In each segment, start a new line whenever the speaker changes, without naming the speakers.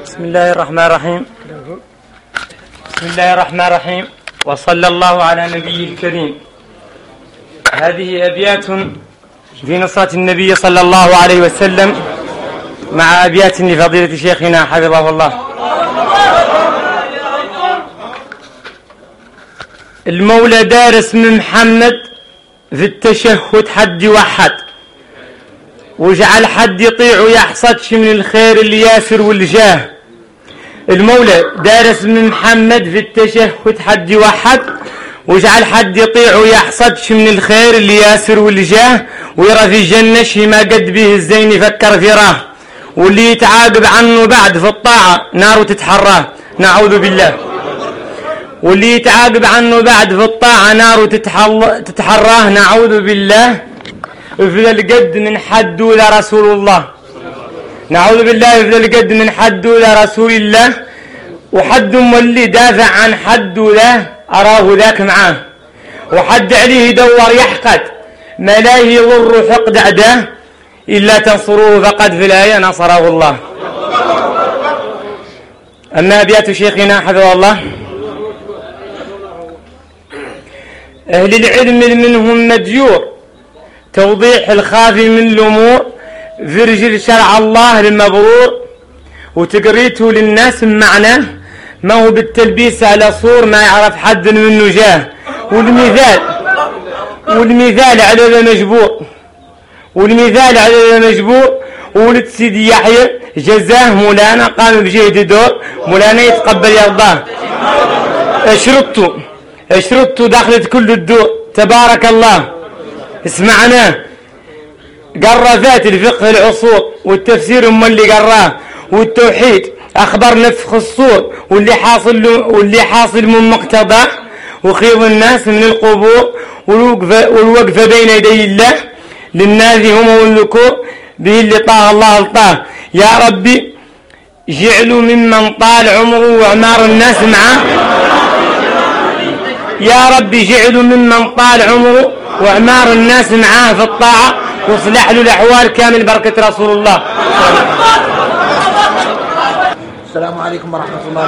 بسم الله الرحمن الرحيم. بسم الله الرحمن الرحيم، وصلى الله على نبيه الكريم. هذه أبيات في نصرة النبي صلى الله عليه وسلم مع أبيات لفضيلة شيخنا حفظه الله. المولى دار اسم محمد في التشهد حد وحد، وجعل حد يطيع ويحصدش من الخير الياسر والجاه. المولى دار اسم محمد في التشهد حد وحد، وجعل حد يطيع ويحصدش من الخير الياسر والجاه، ويرى في الجنة شي ما قد به الزين يفكر في راه، واللي يتعاقب عنه بعد في الطاعة نار تتحراه. نعوذ بالله. واللي يتعاقب عنه بعد في الطاعة نار تتحراه. نعوذ بالله. افضل القد من حد لرسول الله. نعوذ بالله. افضل القد من حد لرسول الله، وحد مولي دافع عن حد له أراه ذاك معاه، وحد عليه يدور يحقد ما لا يضر حقد عداه، إلا تنصروه فقد في الآية نصره الله. أما أبيات شيخنا حفظه الله: أهل العلم منهم مديور، توضيح الخافي من الأمور، في رجل شرع الله المبرور، وتقريته للناس بمعناه، ما هو بالتلبيس على صور ما يعرف حد منه جاه. والمثال على ذا مجبور، والمثال على ذا مجبور. ولد سيدي يحيى جزاه مولانا، قام بجهد دور مولانا يتقبل يرضاه. اشرطت دخلت كل الدور تبارك الله. اسمعنا قرفات الفقه العصور، والتفسير هم اللي قراه، والتوحيد أخبر نفخ الصور، واللي حاصل من مقتضاه، وخيض الناس من القبور، والوقفة بين يدي الله للناس هم والذكور، به اللي طاه الله الطاه. يا ربي جعلوا ممن طال عمره وأعمار الناس معاه. يا ربي جعلوا ممن طال عمره وأعمار الناس معاه في الطاعة، واصلح له الأحوال كامل بركة رسول الله.
السلام عليكم ورحمة الله.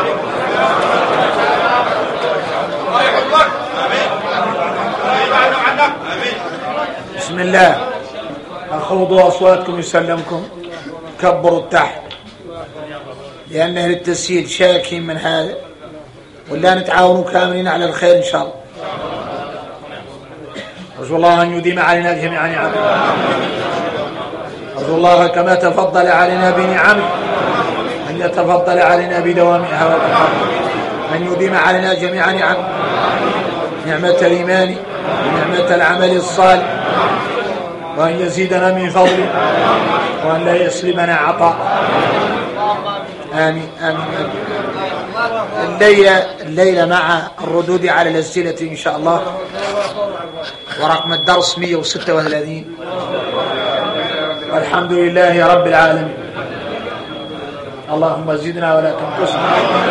بسم الله. أخوضوا أصواتكم يسلمكم، كبروا التحت، لأن أهل التسهيل شاكين من هذا، ولا نتعاونوا كاملين على الخير إن شاء الله. أرجو الله أن يديم علينا جميعا نعمه، أرجو الله كما تفضل علينا بنعمه أن يتفضل علينا بدوامها والأحر، أن يديم علينا جميعا نعمه، نعمة الإيمان ونعمة العمل الصالح، وأن يزيدنا من فضله، وأن لا يسلمنا عطاء. آمين آمين آمين. الليلة مع الردود على الأسئلة إن شاء الله، ورقم الدرس 136. والحمد لله رب العالمين. اللهم زدنا ولا تنقصنا،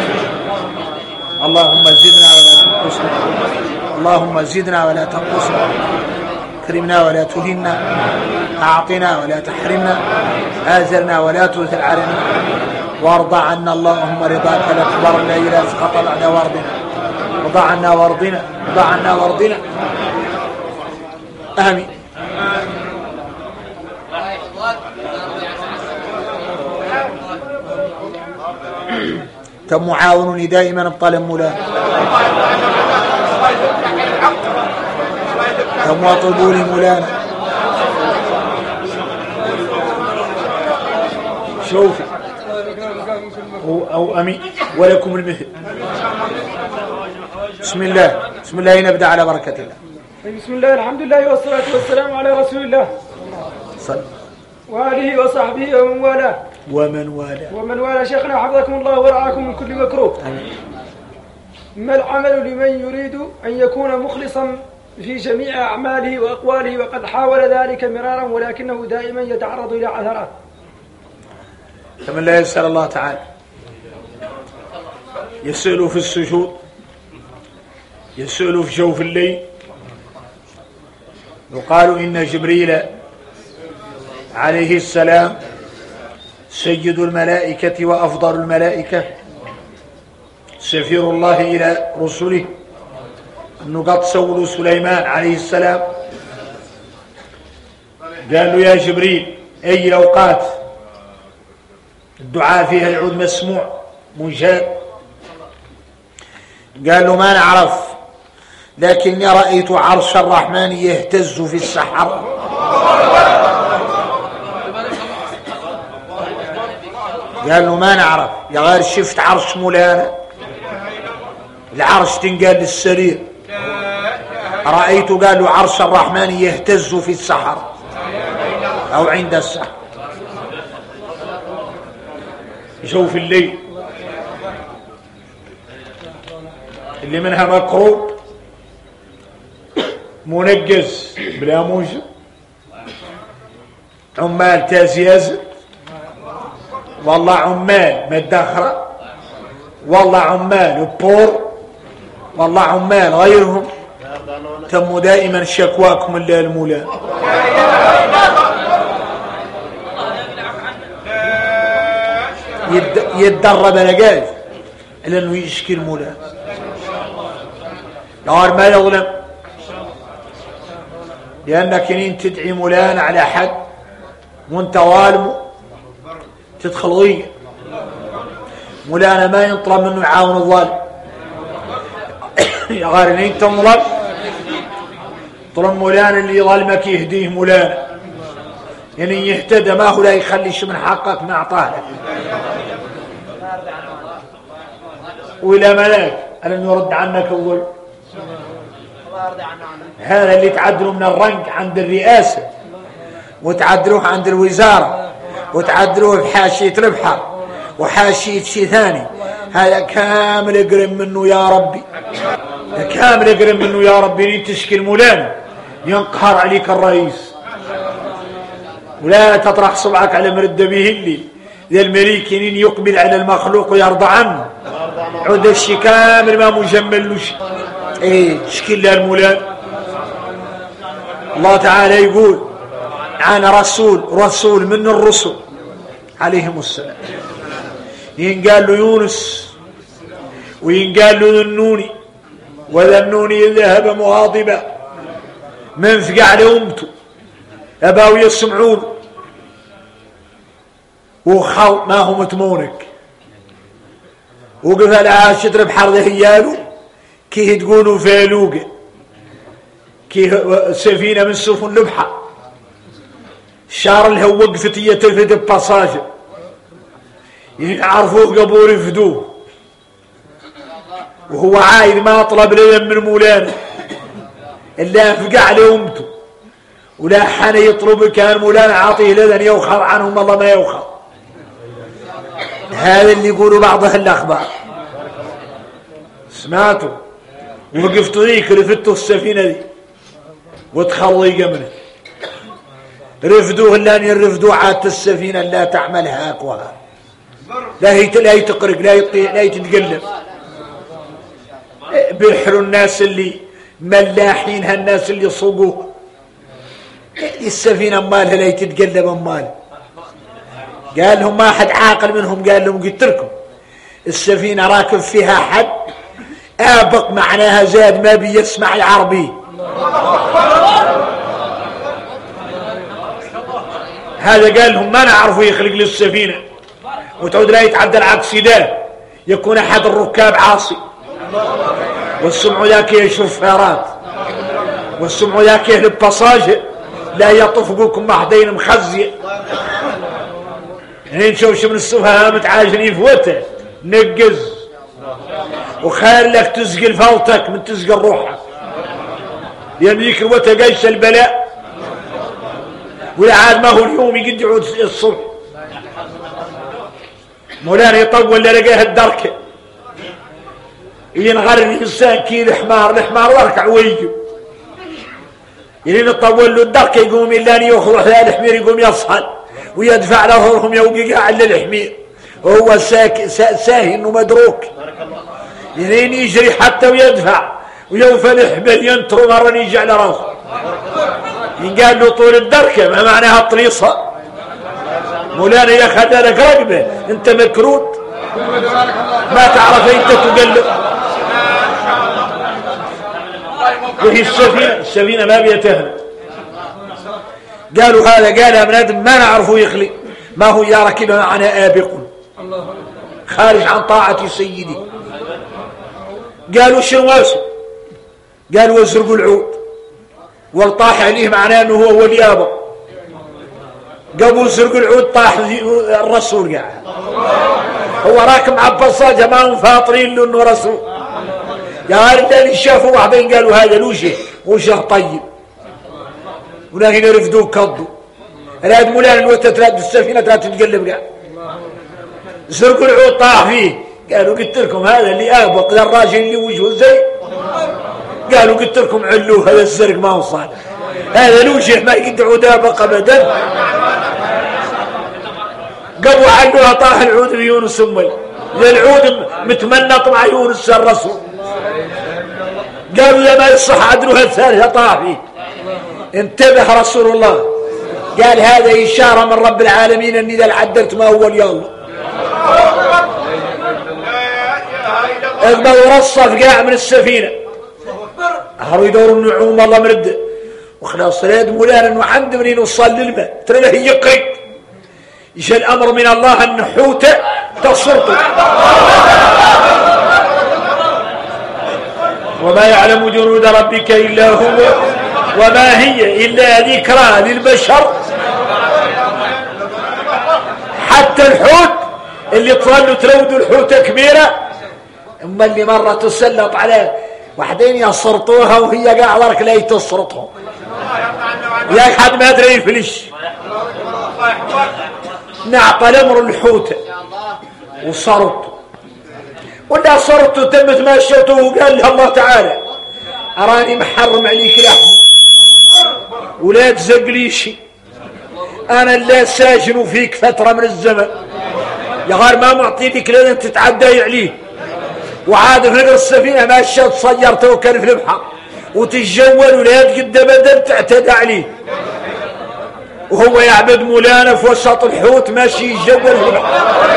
اللهم زدنا ولا تنقصنا، اللهم زدنا ولا تنقصنا، اكرمنا ولا تهنا، أعطنا ولا تحرمنا، آزرنا ولا تؤثر علينا، وارضى عنا اللهم رضاك الأكبر الذي لا يسقط بعد وارضنا، وارضى عنا وارضنا، وارضى عنا وارضنا. آمين. معاونني دائما بطلب مولانا، كم واطلبوا لي مولانا. شوفي أو أمين ولكم المثل. بسم الله نبدأ على بركة الله.
بسم الله الحمد لله والصلاة والسلام على رسول الله
صلى
وآله وصحبه ومن والاه. شيخنا حفظكم الله ورعاكم من كل مكروه. ما العمل لمن يريد أن يكون مخلصا في جميع أعماله وأقواله، وقد حاول ذلك مرارا ولكنه دائما يتعرض إلى عثرات؟
فمن لا يسأل الله تعالى يسأل في السجود، يسأل في جوف الليل. يقال إن جبريل عليه السلام سيد الملائكة وأفضل الملائكة سفير الله إلى رسله أنه قد سولوا سليمان عليه السلام قال له يا جبريل أي الأوقات الدعاء فيها يعود مسموع مجاب؟ قال له ما نعرف، لكني رأيت عرش الرحمن يهتز في السحر. قال له ما نعرف يا غير شفت عرش مولانا، العرش تنقال للسرير، رأيت قال له عرش الرحمن يهتز في السحر أو عند السحر. شوف الليل اللي منها مكروب منجز بلا موجب، عمال تازياز، والله عمال مدخرة، والله عمال بور، والله عمال غيرهم، تموا دائما شكواكم اللي المولى. يتدرب لقاف لأنه يشكي المولى، نهار ما يظلم، لأنك إن تدعي مولانا على حد وانت ظالمه تدخل ضيق. مولانا ما ينطلب منه يعاون الظالم، يا غير إن انت تظلم طلب مولانا اللي يظلمك يهديه مولانا، يعني يهتدى ما هو لا يخليش من حقك ما أعطاه لك. وإلى ملاك ألم يرد عنك الظلم؟ هذا اللي تعدلوا من الرنك عند الرئاسة، وتعدلوه عند الوزارة، وتعدلوه بحاشية البحر وحاشية شيء ثاني، هذا كامل قرم منه يا ربي، كامل قرم منه يا ربي. تشكي المولانا ينقهر عليك الرئيس، ولا تطرح صبعك على مرد به الليل ذا المليك يقبل على المخلوق ويرضى عنه، عود الشي كامل ما مجمل له شيء. ايه تشكي الله المولانا. الله تعالى يقول عن رسول من الرسل عليهم السلام، ينقال له يونس وينقال له ذنوني، وذنوني ذهب مغاضبا من فقع على أمته أباو يسمعون وخل ما هو متمونك، وقف على شدر بحر ذهياله كيه تقولوا فالوقه كيه سفينة من سفن البحر شار لها وقفت يتلفت بباساجه يعرفوه قبور يفدوه، وهو عايد ما طلب لهم من مولانا إلا فقع على أمته، ولا حان يطلب كان مولانا عاطيه لذن يوخر عنهم الله ما يوخر. هذا اللي يقولوا بعضها الأخبار. سمعتوا وقفتوا ذيك رفدتوا السفينة دي وتخلي قمنا رفدوه اللان يرفدوا عادة السفينة لا تعمل هاك وها، لا يتقرق لا يتتقلب. بيحروا الناس اللي ملاحين، هالناس اللي صقوه السفينة مالها لا يتتقلب مال. قال لهم ما حد عاقل منهم، قال لهم قلت لكم السفينة راكب فيها حد آبق معناها زاد ما بيسمع العربي. هذا قال لهم ما نعرفوا يخلق للسفينة وتعود لا يتعدل عكس ده، يكون أحد الركاب عاصي والسمع ذاك الشفارات والسمع ذاك الباساج لا يطفقوكم بحدين مخزية. هنا نشوفش من السفهاء متعاجلين فوته نقز وخير لك تسقل فوتك من تسقل روحك، لأن ذيك الوته قيش البلاء، ولا عاد ما هو اليوم يقد يعود الصبح. مولانا يطول لقاه الدركه ينغر الإنسان كي الحمار واركع ويجي يلين تطول له الدركه يقوم إلا أن يأخذ على الحمير يقوم يصهل ويدفع لهم يوقع على الحمير وهو ساهن ومدروك، يلين يجري حتى ويدفع ويوفى الحبل ينطر مرة يجي على راسه. ينقال له طول الدركه ما معناها الطليصه، مولانا يا خدالك رقبة انت مكروت ما تعرف انت تقلب. وهي السفينة ما بيتهنى. قالوا هذا قالها من آدم ما نعرفه يخلي ما هو يا ركب معنا آبق خارج عن طاعة سيدي. قالوا شنو واسم؟ قالوا وزرقوا العود والطاح عليه معناه انه هو ولي ابا. قبل زرقوا العود طاح الرسول قاعد هو راكب مع بصاجه ما هم فاطرين له انه رسول. قال اللي شافوا واحدين قالوا هذا وجه طيب ولكن يرفدوه كضوا الهاد مولانا الوقت تراد السفينه تتقلب قاعد. زرقوا العود طاح فيه قالوا قلت لكم هذا اللي ابق للراجل اللي وجهه زي. قالوا قلت لكم علوه هذا الزرق ما هو صالح هذا الوجه ما يقدعوا دابق ابدا. قبوا علوها طاح العود بيونس امي للعود متمنط مع يونس الرسول. قالوا يا ما يصح عدلها الثالثه طاح فيه. انتبه رسول الله قال هذا اشاره من رب العالمين اني اذا عدلت ما هو يلا. اقبلوا رصف قاع من السفينه هروا يدوروا النعوم الله مرد وخلاص راد مولانا انه عند منين وصل للماء ترى له يقرب يجي الامر من الله ان حوته تصرته وما يعلم جنود ربك الا هو وما هي الا ذكرى للبشر. حتى الحوت اللي طلعوا ترودوا الحوته كبيره اما اللي مره تسلط عليه وحدين يسرطوها وهي قاعدة لا تسرطهم يا حد ما ادري يفلش. نعطى الامر الحوت وصرطه ولا صرطه تمت ماشيته وقال له الله تعالى اراني محرم عليك لحم ولا تزقلي شيء انا لا ساجن فيك فتره من الزمن يا غير ما معطيك لازم تتعدى عليه. وعاد في السفينه ماشيه تصيرته وكان في البحر وتتجول ولا قد ابدا تعتدى عليه وهو يعبد مولانا في وسط الحوت ماشي يتجول في البحر.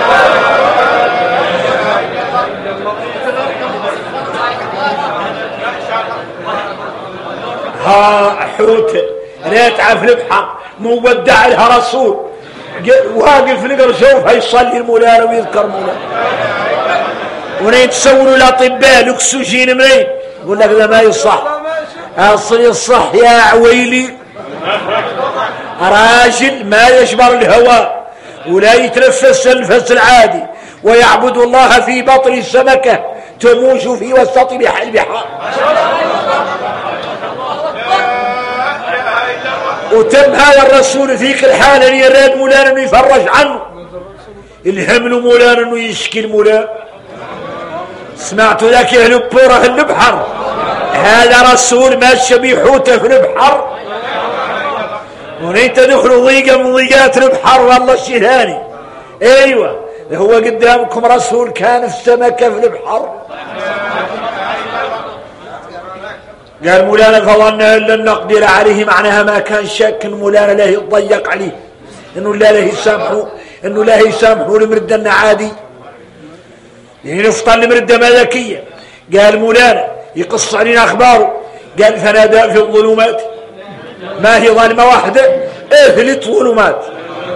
ها حوت راتعه في البحر مودع لها رسول واقف في القرشوف هيصلي المولانا ويذكر مولانا. ونين تسولوا الاطباء الاكسجين منين يقول لك لا ما يصح. اصل يصح يا عويلي راجل ما يجبر الهواء ولا يتنفس النفس العادي ويعبد الله في بطن السمكه تموج في وسط البحار وتم هذا الرسول فيك الحال اللي يراد مولانا انه يفرج عنه الهم مولانا انه يشكي المولانا. سمعتوا ذاك يهلبوره في البحر هذا رسول ماشي بحوته في البحر ونين تدخلوا ضيقه من ضيقات البحر والله شيء ثاني. ايوه هو قدامكم رسول كان في السمكه في البحر. قال مولانا فظننا ان لن نقدر عليه معناها ما كان شك ان مولانا لا يضيق عليه انه لا يسامحوا لمردنا عادي يعني نفطن لمردة ملكية. قال مولانا يقص علينا اخباره قال فنادى في الظلمات ما هي ظلمة واحدة اهلت ظلمات.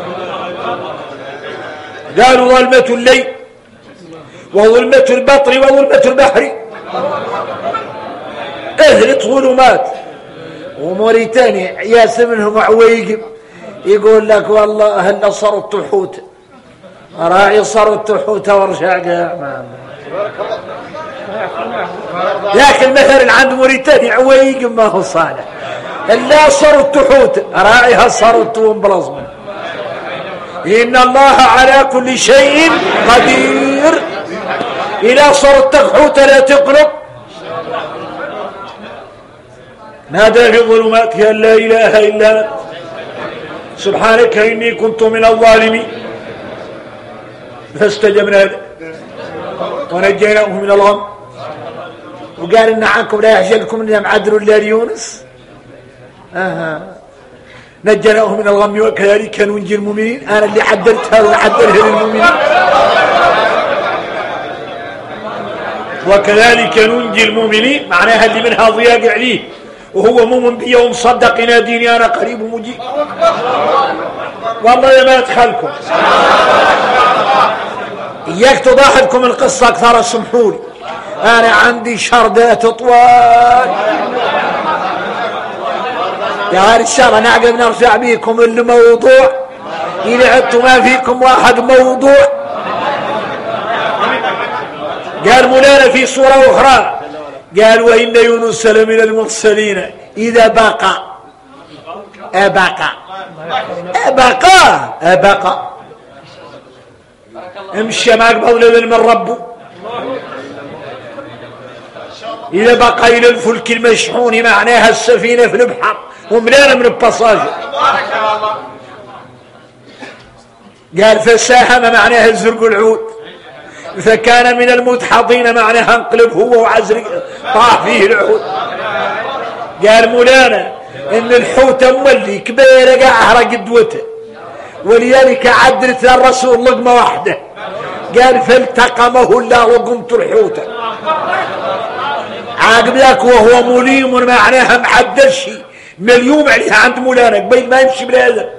قالوا ظلمة الليل وظلمة البطر وظلمة البحر اهلت ظلمات. وموريتاني ياس منهم عويقب يقول لك والله هل صرت حوت راعي صرت حوت وارجع قاع لكن مثلا عند موريتاني عويقب ما هو صالح الا صرت حوت راعيها صرت ومبلصمه. ان الله على كل شيء قدير. اذا صرت حوت لا تقلق نادى في الظلمات يا لا اله الا انت سبحانك اني كنت من الظالمين فاستجبنا له ونجيناه من الغم. وقال ان عنكم لا يحزنكم ان معدل الا ليونس نجناه من الغم وكذلك ننجي المؤمنين. أنا اللي عدلتها وعدلها للمؤمنين. وكذلك ننجي المؤمنين معناها اللي منها ضياق عليه وهو مؤمن بي ومصدق يناديني أنا قريب مجيب. والله ما أدخلكم إياك تضاحكم القصة أكثر. سمحولي أنا عندي شردات طوال يا غير الشر. أنا عقب نرجع بيكم الموضوع إذا عدتوا ما فيكم واحد موضوع. قال مولانا في صورة أخرى قال وإن يونس لمن المرسلين إذا أبقى امشي ما أقبض لذل من ربه إذا بقى إلى الفلك المشحون معناها السفينة في البحر وملانة من البصاجة. قال فساهم معناها الزرق العود فكان من المدحضين معناها انقلب هو وعزرق طاح فيه العود. قال مولانا ان الحوت مولي كبيره قاعها قدوته ولذلك عدلت للرسول لقمه واحده. قال فالتقمه الله وقمت الحوت عاقب ذاك وهو مليم معناها محدش مليوم عليها عند مولانا قبيل ما يمشي بلا.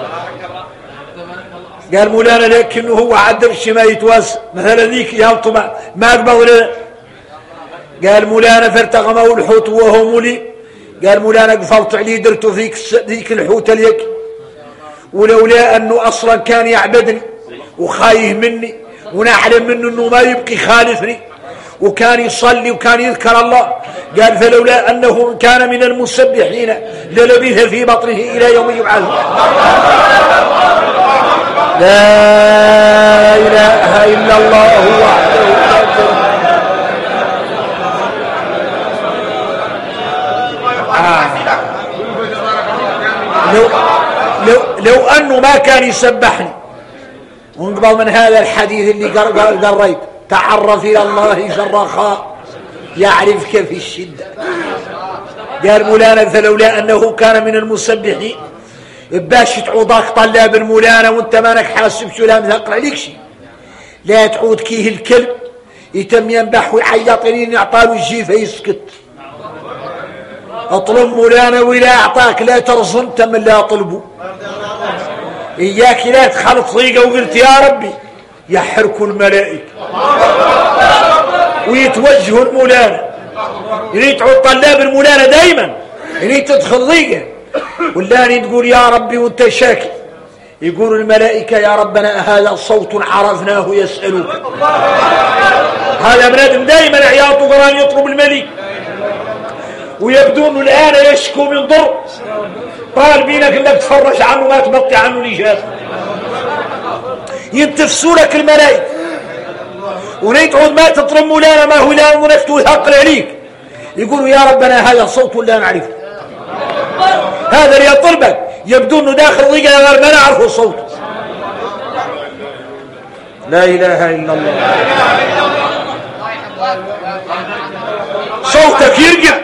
قال مولانا لكنه هو عدلش ما يتوسع مثلا ذيك يهبط ما اقبض له. قال مولانا فالتقمه الحوت وهو مليم. قال مولانا قفلت عليه درته ذيك الحوت اليك ولولا انه اصلا كان يعبدني وخايه مني ونعلم منه انه ما يبقي خالفني وكان يصلي وكان يذكر الله. قال فلولا انه كان من المسبحين للبث في بطنه الى يوم يبعث. لا اله الا الله وحده لا شريك لو أنه ما كان يسبحني. ونقبل من هذا الحديث اللي قريت تعرف إلى الله في الرخاء يعرفك في الشدة. قال مولانا فلولا أنه كان من المسبحين باش تعوضك طلاب المولانا وانت مانك حاسب شو لا مثقل عليك شيء. لا تعود كيه الكلب يتم ينبح ويعيطنين يعطاله الجيفة يسكت. اطلب مولانا ولا اعطاك لا ترزم تم لا طلبه. اياك لا تخلط طريقه وقلت يا ربي يحركوا الملائكه ويتوجهوا المولانا. يعني تعود طلاب المولانا دايما يعني تدخل ضيقه واللاني تقول يا ربي وانت شاكي يقول الملائكه يا ربنا هذا صوت عرفناه يسالك. هذا بنادم دايما عياط وقران يطلب الملك ويبدو انه الان يشكو من ضر طالبينك انك تفرج عنه ما تبطي عنه الاجابه. ينتفسوا لك الملائكه ونيتعود ما تطلب مولانا ما هو لا ونفته يثقل عليك يقولوا يا ربنا هذا صوت لا نعرفه. هذا اللي يطلبك يبدو انه داخل ضيقه غير ما نعرفه صوت. لا اله الا الله. صوتك يرجع.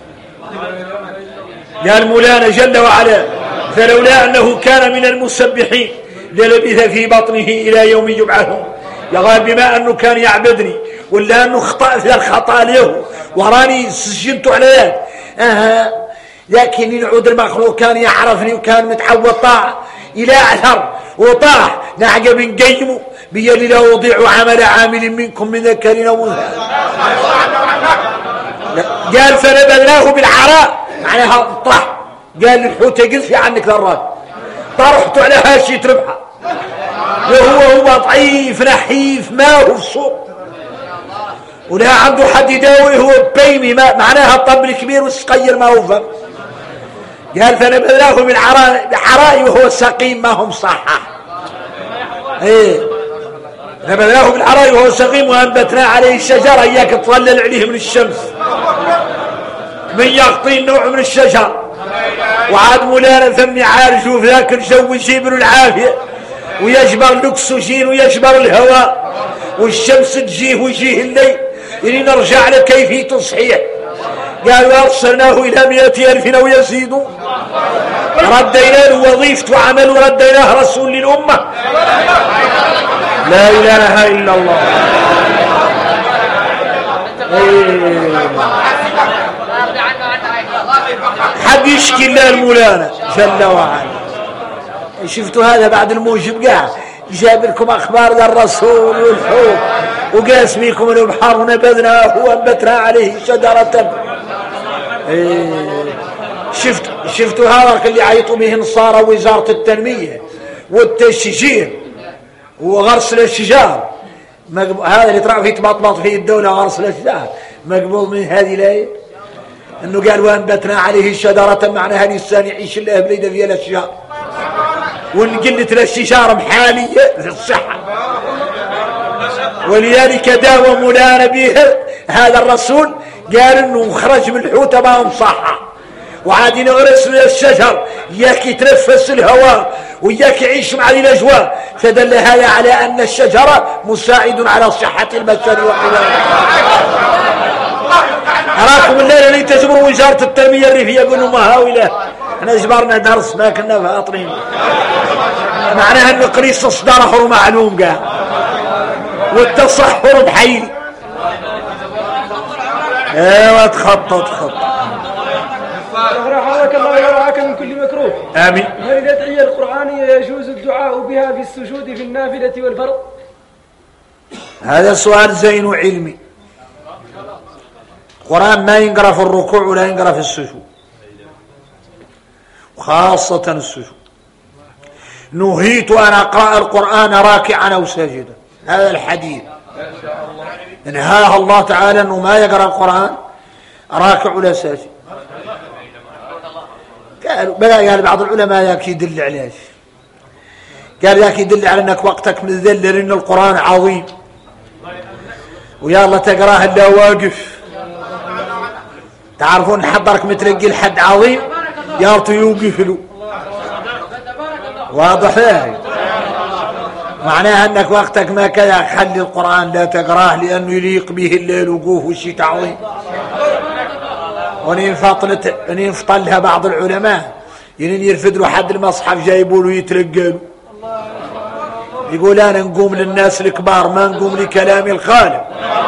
قال مولانا جل وعلا فلولا أنه كان من المسبحين للبث في بطنه إلى يوم يبعثون. يقال بما أنه كان يعبدني ولا أنه خطأ في الخطأ له وراني سجنت على ذلك لكن يعود المخلوق كان يعرفني وكان متعود طاعة إلى أثر وطاح نعقب نقيمه بيلي لا وضيع عمل عامل منكم من ذكر أو أنثى. قال فنبذناه بالعراء معناها طرح. قال الحوت قذفي عنك ذرات طرحته على هاشية ربحة وهو ضعيف نحيف ما هو الصوت ولا عنده حد يداوي هو بيمي معناها الطب الكبير والصغير ما هو فهم. قال فنبذناه بالعراء وهو سقيم ما هم صحح. نبذناه بالعراء وهو سقيم وأنبتنا عليه الشجرة إياك تظلل عليه من الشمس من يغطي نوع من الشجر. وعاد مولانا ثم عارجوا في ذاك الجو يجيبوا العافية ويجبر الأكسجين ويجبر الهواء والشمس تجيه ويجيه الليل. يعني نرجع لكيفية تصحيح قالوا أرسلناه إلى 100,000 أو يزيدوا، ردينا له وظيفة وعمل ورديناه رسول للأمة. لا إله إلا الله. حد يشكي الله المولانا جل وعلا. شفتوا هذا بعد الموجب قاع جاب لكم أخبار للرسول والحوت وقاس بيكم البحر ونبذناه وأنبتنا عليه شجرة. شفتوا هذا اللي عيطوا به نصارى وزارة التنمية والتشجير وغرس الاشجار، هذا اللي طلعوا فيه تبطبط فيه الدولة غرس الاشجار مقبول من هذه الآية انه قال وانبتنا عليه شجرة، معناها الانسان يعيش الله بليده فيها الاشجار، ونقلت الاشجار محالية للصحة. ولذلك داوى مولانا به هذا الرسول، قال انه خرج من الحوت ما مصحة وعادين غرس الشجر ياك يتنفس الهواء وياك يعيش مع الاجواء، فدل هذا على ان الشجره مساعد على صحه البشر وحياته. اراكم الليله اللي تجبروا وزاره التنميه الريفيه يقولوا ما هاوله احنا جبرنا درس ما كنا فاطرين، معناها انه قريص اصداره معلوم قال والتصحر بحيل. ايوه تخطط
حفظك الله ويرعاك من كل مكروه.
آمين.
هل الأدعية القرآنية يجوز الدعاء بها في السجود في النافلة والفرض؟
هذا سؤال زين وعلمي. القرآن ما ينقرأ في الركوع ولا ينقرأ في السجود، وخاصة السجود. نهيت أن أقرأ القرآن راكعا أو ساجدا، هذا الحديث انهاه الله تعالى أنه ما يقرأ القرآن راكع ولا ساجد. قال بعض العلماء ياك يدل عليه، قال ياك يدل على انك وقتك مذلل ان القرآن عظيم ويا الله تقراه الا واقف. تعرفون حضرك مترقي لحد عظيم يارته يوقف له، واضح هاي معناها انك وقتك ما كذا خلي القرآن لا تقراه لانه يليق به الليل وقوف والشيء عظيم. ونفطلها بعض العلماء يرفد له حد المصحف جايبوا له يترقلوا، يقول انا نقوم للناس الكبار ما نقوم لكلام الخالق.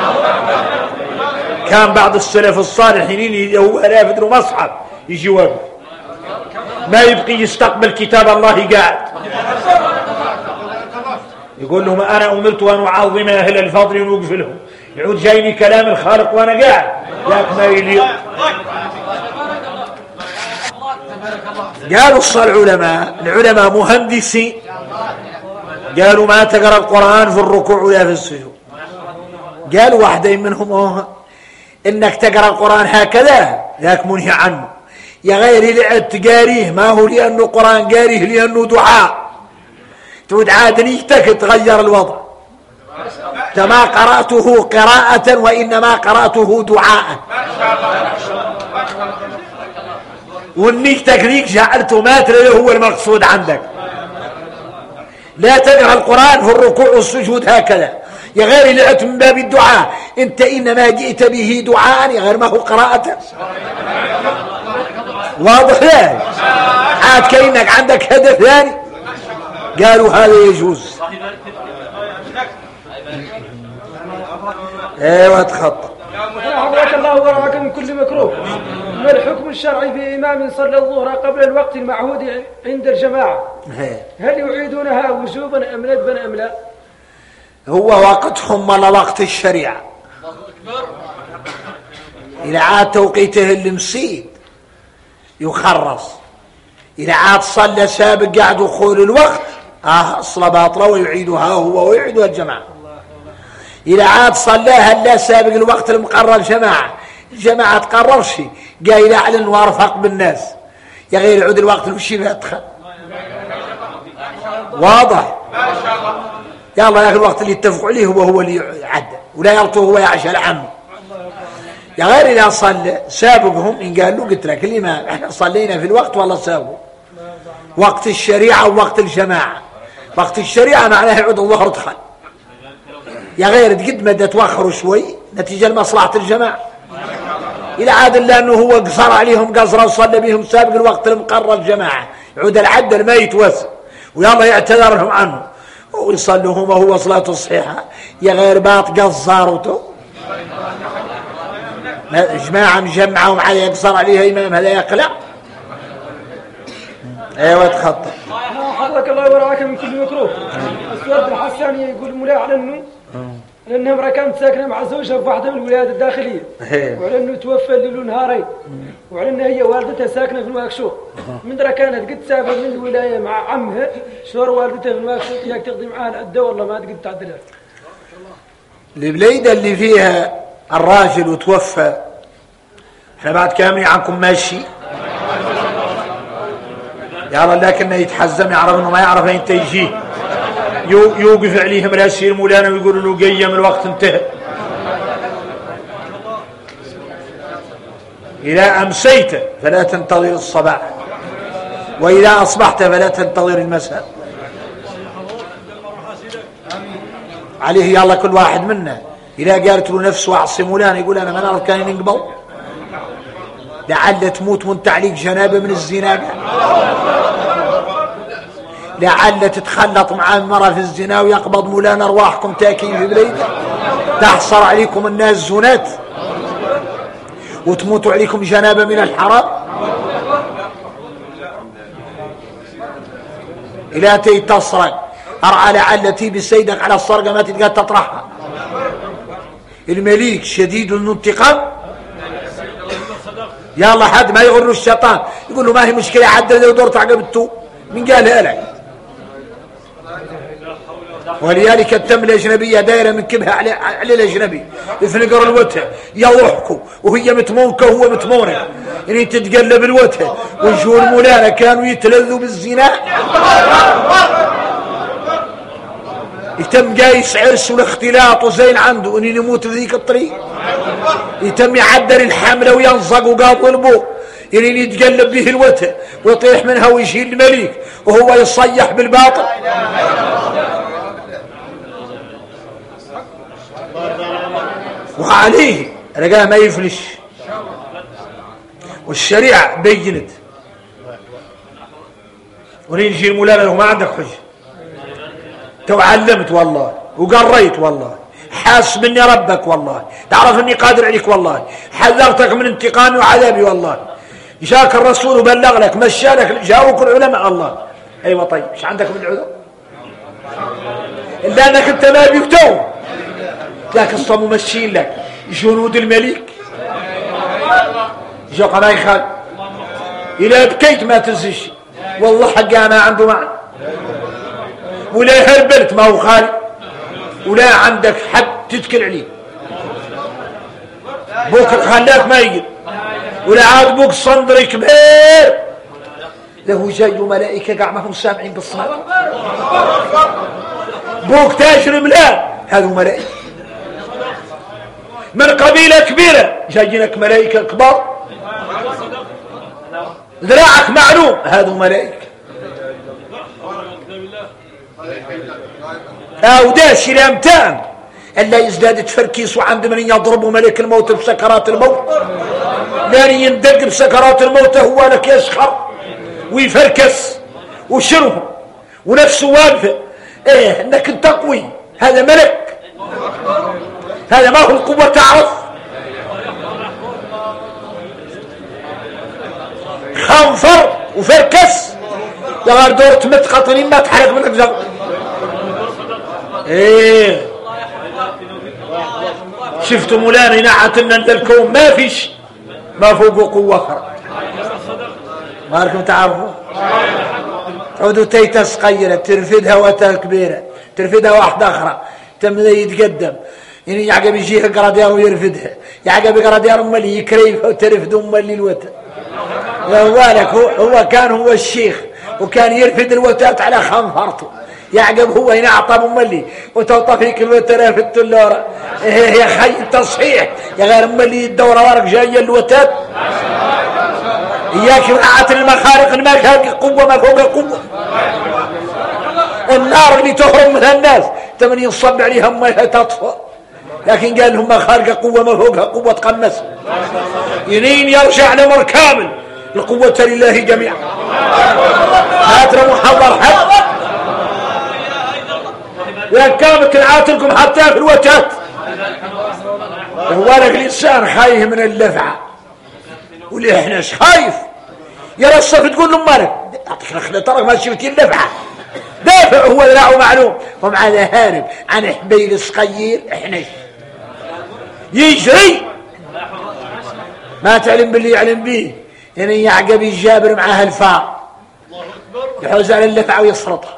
كان بعض السلف الصالحين هو رافد له مصحف يجي واقف ما يبقي يستقبل كتاب الله قاعد، يقول لهم انا امرت ان اعظم اهل الفضل ونوقف لهم، يعود جايني كلام الخالق وانا قاعد لكن ما يليق. قالوا العلماء مهندسين قالوا ما تقرأ القرآن في الركوع ولا في السجود. قالوا واحدين منهم انك تقرأ القرآن هكذا ذاك منهي عنه، يا غير لعد تقاريه ما هو لأنه قرآن قاريه لأنه دعاء، تود عادني تغير الوضع. ما قرأته قراءة وإنما قرأته دعاء، والنيك تكريك جعلته ماتر هو المقصود عندك. لا تقرأ القرآن في الركوع والسجود هكذا يا غير لعت من باب الدعاء، انت إنما جئت به دعاء يا غير ما هو قراءة. واضح لا عاد كأنك عندك هدف ثاني. قالوا هذا يجوز. ايوه تخطى.
حفظك الله ورعاك من كل مكروه. ما الحكم الشرعي في إمام صلى الظهر قبل الوقت المعهود عند الجماعة؟ هل يعيدونها وجوبا أم ندبا أم لا؟
هو وقتهم ولا وقت الشريعة؟ إذا عاد توقيته المسيد يخرص، إذا عاد صلى سابق قاعد دخول الوقت الصلاة باطلة ويعيدها هو ويعيدها الجماعة. إذا عاد صلاها لا سابق الوقت المقرر الجماعة تقررش قايل أعلن وارفق بالناس يا غير يعود الوقت المشي يدخل. واضح يا الله، ياك الوقت اللي اتفقوا عليه هو اللي عدى ولا يرطوه هو يعشى العم. يا غير إذا صلى سابقهم إن قال له قلت لك الإمام احنا صلينا في الوقت والله سابقوا وقت الشريعة ووقت الجماعة. وقت الشريعة معناه يعود الظهر دخل، يا غير قد ما توخروا شوي نتيجة لمصلحة الجماعة. إلى عاد الله أنه هو قصر عليهم قصرة وصلى بهم سابق الوقت المقرر الجماعة يعود العدل ما يتوسع ويلا يعتذر لهم عنه ويصلوا هم هو صلاة الصحيحة يا غير باط قصارته جماعة مجمعة ومعايا يقصر عليها إمام هذا يقلع. ايوه تخطى.
حفظك الله وراك من كل مكروه. السؤال الحساني يقول مولاي على انه لأنها امرأة كانت ساكنة مع زوجها في واحدة من الولايات الداخلية وعلى أنه توفى له نهارين وعلى أنها هي والدتها ساكنة في نواكشوط من درا كانت قد سافرت من الولاية مع عمها شهر والدتها في نواكشوط هي تقضي معها العدة والله ما تقد تعدلها.
البليدة اللي فيها الراجل وتوفى احنا بعد كامل عنكم ماشي يا الله لكنه يتحزم يعرف انه ما يعرف اين يجيه يوقف عليهم الاسير مولانا ويقولوا له قيم الوقت انتهى. إذا أمسيت فلا تنتظر الصباح وإذا أصبحت فلا تنتظر المساء. عليه يلا كل واحد منا إذا قالت له نفسه أعصي مولانا يقول أنا ما نعرف كان ينقبض لعل تموت وانت عليك جنابه من الزنا لعل تتخلط مع المرأة في الزنا ويقبض مولانا أرواحكم تاكين في بليدة تحصر عليكم الناس زنات وتموتوا عليكم جنابة من الحرام. إلا تسرق أرعى لعلتي بسيدك على السرقة ما تلقى تطرحها. المليك شديد الانتقام يلا حد ما يغر الشيطان يقول له ما هي مشكلة عدل لو دورت عقبته من قالها لك. ولذلك تم الأجنبية دايرة من كبها على الأجنبي يفنقر الوجه يضحكوا وهي متمونكة وهو متمونك يعني تتقلب الوجه وجهوا المولانا كانوا يتلذوا بالزنا يتم قايس عرس والاختلاط وزين عنده اني نموت في ذيك الطريق يتم يعدل الحملة وينزق وقاض البوق يعني يتقلب به الوجه ويطيح منها ويشيل المليك وهو يصيح بالباطل. وعليه رجاه ما يفلش والشريعة بينت ونيجي المولانا له ما عندك حجة توعلمت والله وقريت والله حاس مني ربك والله تعرف اني قادر عليك والله حذرتك من انتقامي وعذابي والله جاك الرسول وبلغ لك مشالك جاوك العلماء الله. ايوه طيب ايش عندك من العذر الا انك انت ما بيفتو لكن الصموا ماشيين لك جنود الملك جاك ما يخال إلا بكيت ما تنسيش والله حقا ما عنده معنى ولا هربلت ما هو خالي ولا عندك حد تتكل عليه بوك خلاك ما يجي ولا عاد بوك صندري كبير له جاي ملائكة قاع ما هم سامعين بالصلاة بوك تاجر ملان هذا ملائكة من قبيلة كبيرة جايينك ملائكة كبار ذراعك معلوم هذا ملائكة وداش إلى أمتان ألا يزداد تفركيس وعند من يضرب ملك الموت بسكرات الموت لان يندق بسكرات الموت هو لك يسخر ويفركس وشره ونفسه واقفة ايه انك انت قوي هذا ملك هذا ما هو القوة تعرف خنفر وفركس يا غير دورت متقطنين ما تحرك منك زغ ايه شفتوا مولانا نعت ان الكون ما فيش ما فوقه قوة اخرى ما لكم تعرفوا تعودوا تيتا صغيرة ترفدها وتها كبيرة ترفدها واحدة اخرى تم يتقدم يعني يعقب يجيه القرادير ويرفدها يعقب القرادير ام اللي يكريفها وترفد ام اللي الوتر لذلك هو كان هو الشيخ وكان يرفد الوتات على خنفرته يعقب هو ينعطى ام اللي وتوطى فيك الوتر في التلورة يا خي تصحيح يا غير ام اللي الدورة ورق جاية الوتات اياك منعت المخارق ما كان قوة ما فوق قوة النار اللي تهرم من الناس تمن ينصب عليها ما تطفى لكن قال لهم ما خارق قوة ما فوقها قوة قمس. ينين يرجع الأمر كامل، القوة لله جميعا. ما ترى محضر حد يا كامل كنعاتلكم حتى في الوتات. هو لك الإنسان خايف من اللفعة واللي احنا خايف يا الصف تقول له مالك اعطيك ترى ما شفتي اللفعة دافع هو ذراعه معلوم. ومع ذا هارب عن حبيل صغير احنش يجري ما تعلم باللي يعلم به. يعني يعقب الجابر معها الفار يحوز على اللفعة ويسرطها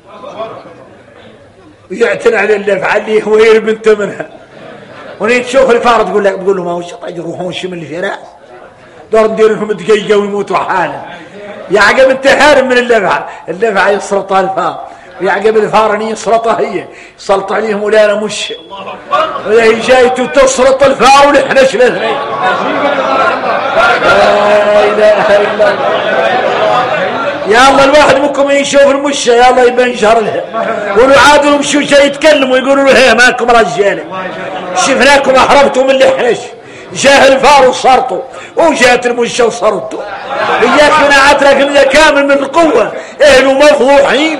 ويعتنى على اللفعة اللي هو يرب انت منها. ونين تشوف الفار تقول لك بقول له ما هو شطاج يروحون شمل اللي في راس دور ندير لهم دقيقة ويموتوا حالا. يعقب انت هارب من اللفعة يسرطها الفار ويعقب الفار ان يسرطها هي يسلط عليهم ولا مش ولا هي جايته تسرط الفار ونحنش الاثنين. لا اله الا الله. يا الله الواحد منكم يشوف المشة يا الله يبين شهر لها قولوا عادوا يمشوا شيء يتكلموا يقولوا له هي ماكم رجاله شفناكم احربتوا من اللي حنش جاه الفار وصرتوا وجات المشة وصرتوا اياك من عترك من كامل من القوة اهلوا مفضوحين.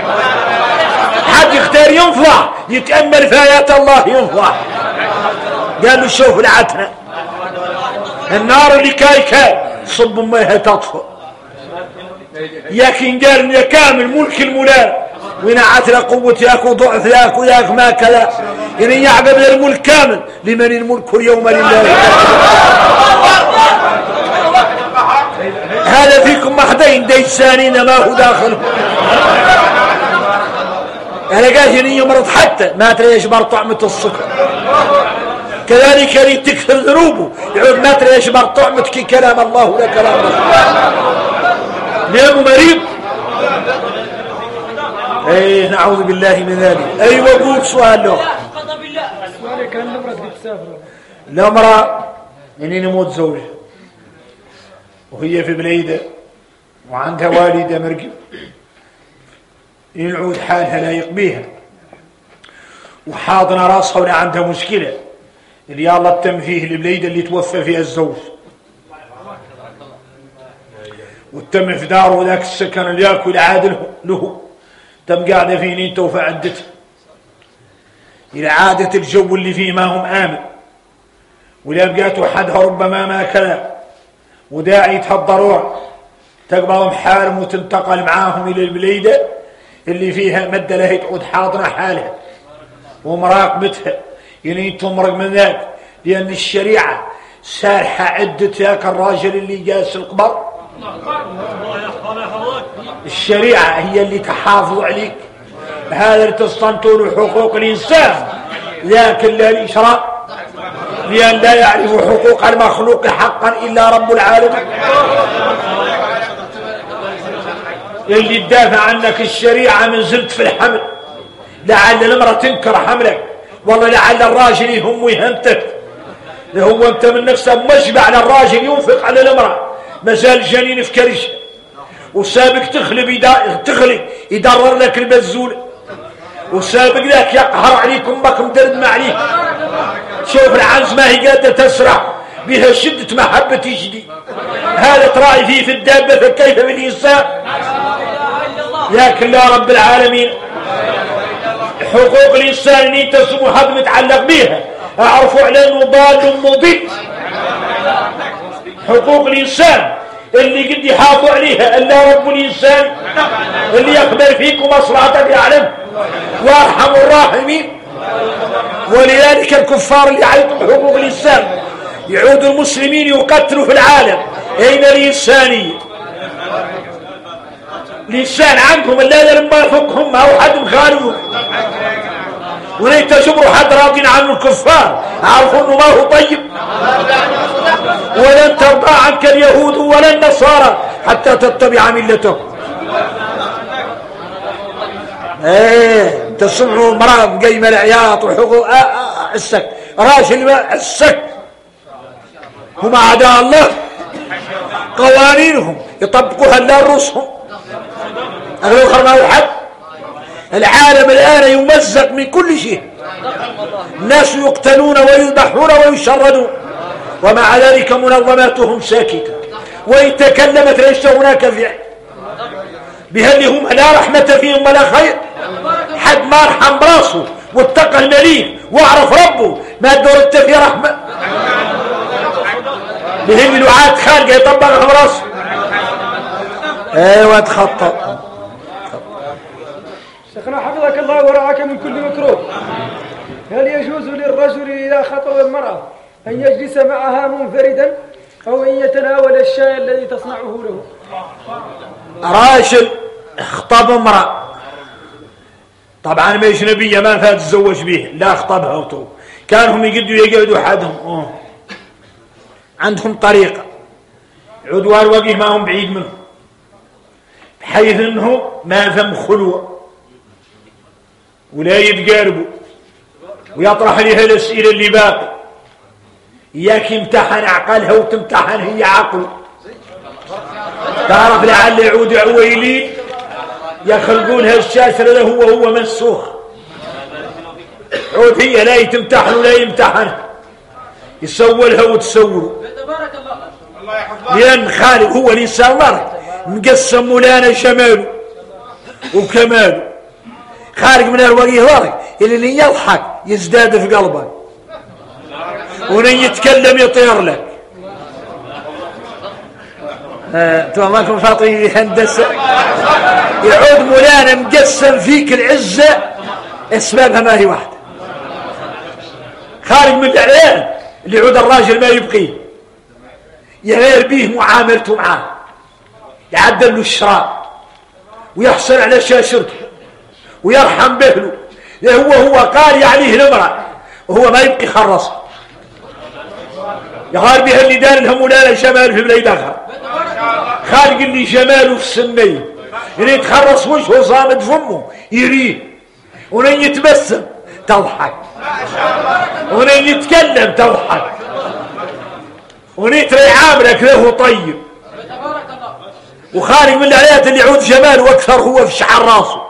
حد يختار ينفضح يتأمل في آيات الله ينفضح. قالوا شوف العترة النار اللي كاي صب ميها تطفئ ياكن قال يا كامل ملك المولان ونعت له قوة ياك وضعف ياك وياك ما كذا. يعني يعقب الملك كامل لمن الملك اليوم لله. هذا فيكم محدين ديسانين ما هو داخل. أنا قال جنيه مرض حتى ما ترى يشبر طعمة السكر كذلك اللي تكثر ذنوبه يعود ما ترى يشبر طعمة كي كلام الله ولا كلام الله. لأنه مريض. ايه نعوذ بالله من ذلك. ايوه قول سؤال له. الأمرأة إني نموت زوجها وهي في بليدة وعندها والدة مرقب ينعود حالها لا يقبيها وحاضنة راسها ولا عندها مشكلة اللي الله تم فيه البليدة اللي توفى فيها الزوج وتم في داره ذاك السكن اللي ياكل عادل له تم قاعدة فيه انت وفى عدته إلى عادة الجو اللي فيه ما هم آمن ولا بقاته حدها ربما ما كذا وداعي يتهضروا تقبضهم حالهم وتنتقل معاهم إلى البليدة اللي فيها مدة لها تعود حاضنة حالها ومراقبتها يعني تمرق من ذاك لأن الشريعة سارحة عدة ذاك الراجل اللي جالس القبر. الشريعة هي اللي تحافظ عليك هذا اللي تستنطون حقوق الإنسان لكن لا الإشراء لأن لا يعرف حقوق المخلوق حقا إلا رب العالمين اللي تدافع عنك الشريعة من زلت في الحمل لعل المرأة تنكر حملك والله لعل الراجل يهم ويهمتك هو أنت من نفسك مشبع على الراجل ينفق على المرأة مازال جنين في كرش وسابق تخلي يدرر لك البزول وسابق ذاك يقهر عليكم بكم دردم عليك. شوف العنز ما هي قادة تسرع بها شدة محبة تجدي هذا تراعي فيه في الدابة فكيف بالإنسان. لكن لا رب العالمين حقوق الإنسان إن انت سمو حد متعلق بها أعرفوا على أنه ضال مضل. حقوق الإنسان اللي قد يحافظوا عليها إلا رب الإنسان اللي يقدر فيكم مصلحتك يعلم وارحم الراحمين. ولذلك الكفار اللي يعيطوا حقوق الإنسان يعود المسلمين يقتلوا في العالم. أين الإنسانية؟ الإنسان عنكم إلا لما فكهم ما هو حد مخالفه ولن تشبروا حد راضين عنه الكفار عارفوا أنه ما هو طيب. ولن ترضى عنك اليهود ولا النصارى حتى تتبع ملتهم. ايه تسمعوا المرأة قيمة العياط وحقوق عسك راجل عسك هم أعداء الله قوانينهم يطبقوها إلا رؤوسهم أغلب خرمها الحد. العالم الآن يمزق من كل شيء الناس يقتلون ويذبحون ويشردون، ومع ذلك منظماتهم ساكتة، وإن تكلمت ليس هناك فعل. بهل هم لا رحمة فيهم ولا خير؟ حد ما رحم براسه واتقى المليك وعرف ربه ما دورت في رحمة. بهم الوعاد خارجة يطبقها براسه. ايوه تخطط.
شيخنا حفظك الله ورعاك من كل مكروه، هل يجوز للرجل إذا خطب المرأة أن يجلس معها منفردا أو أن يتناول الشاي الذي تصنعه له؟
راجل خطب امرأة، طبعا ما أجنبية ما فات تتزوج به، لا خطبها وتو كانهم يقعدوا حدهم عندهم طريقة عدوان وقيه ما هم بعيد منه، بحيث انه ما ثم خلوة ولا يتقاربوا ويطرح لها الأسئلة اللي باقي، إياك يمتحن عقلها وتمتحن هي عقله. تعرف لعل يعود عويلين يخلقون هالشاسر له وهو منسوخ، عود هي لا يتمتحن ولا يمتحن يسولها وتسوله، لأن خالق هو الإنسان مرض مقسم مولانا جماله وكماله، خارج من الوجه ورق اللي يضحك يزداد في قلبك ولن يتكلم يطير لك. انتوا مالكم فاطين هندسه، يعود مولانا مقسم فيك العزه اسبابها ما هي واحده، خارج من الاعلان اللي يعود الراجل ما يبقيه يغير به معاملته معاه، يعدل له الشراب ويحصل على شاشرته ويرحم بهله، هو قال عليه الامرأة وهو ما يبقي خرصه، يغار بها اللي دار لها مولانا جمال في بلاد اخر، خالق اللي جماله في السنين اللي يتخرص وجهه صامد فمه يريه، ولن يتبسم تضحك، ولن يتكلم تضحك، ولن تري عاملك له طيب، وخارج من الآيات اللي يعود جماله أكثر هو في شعر راسه،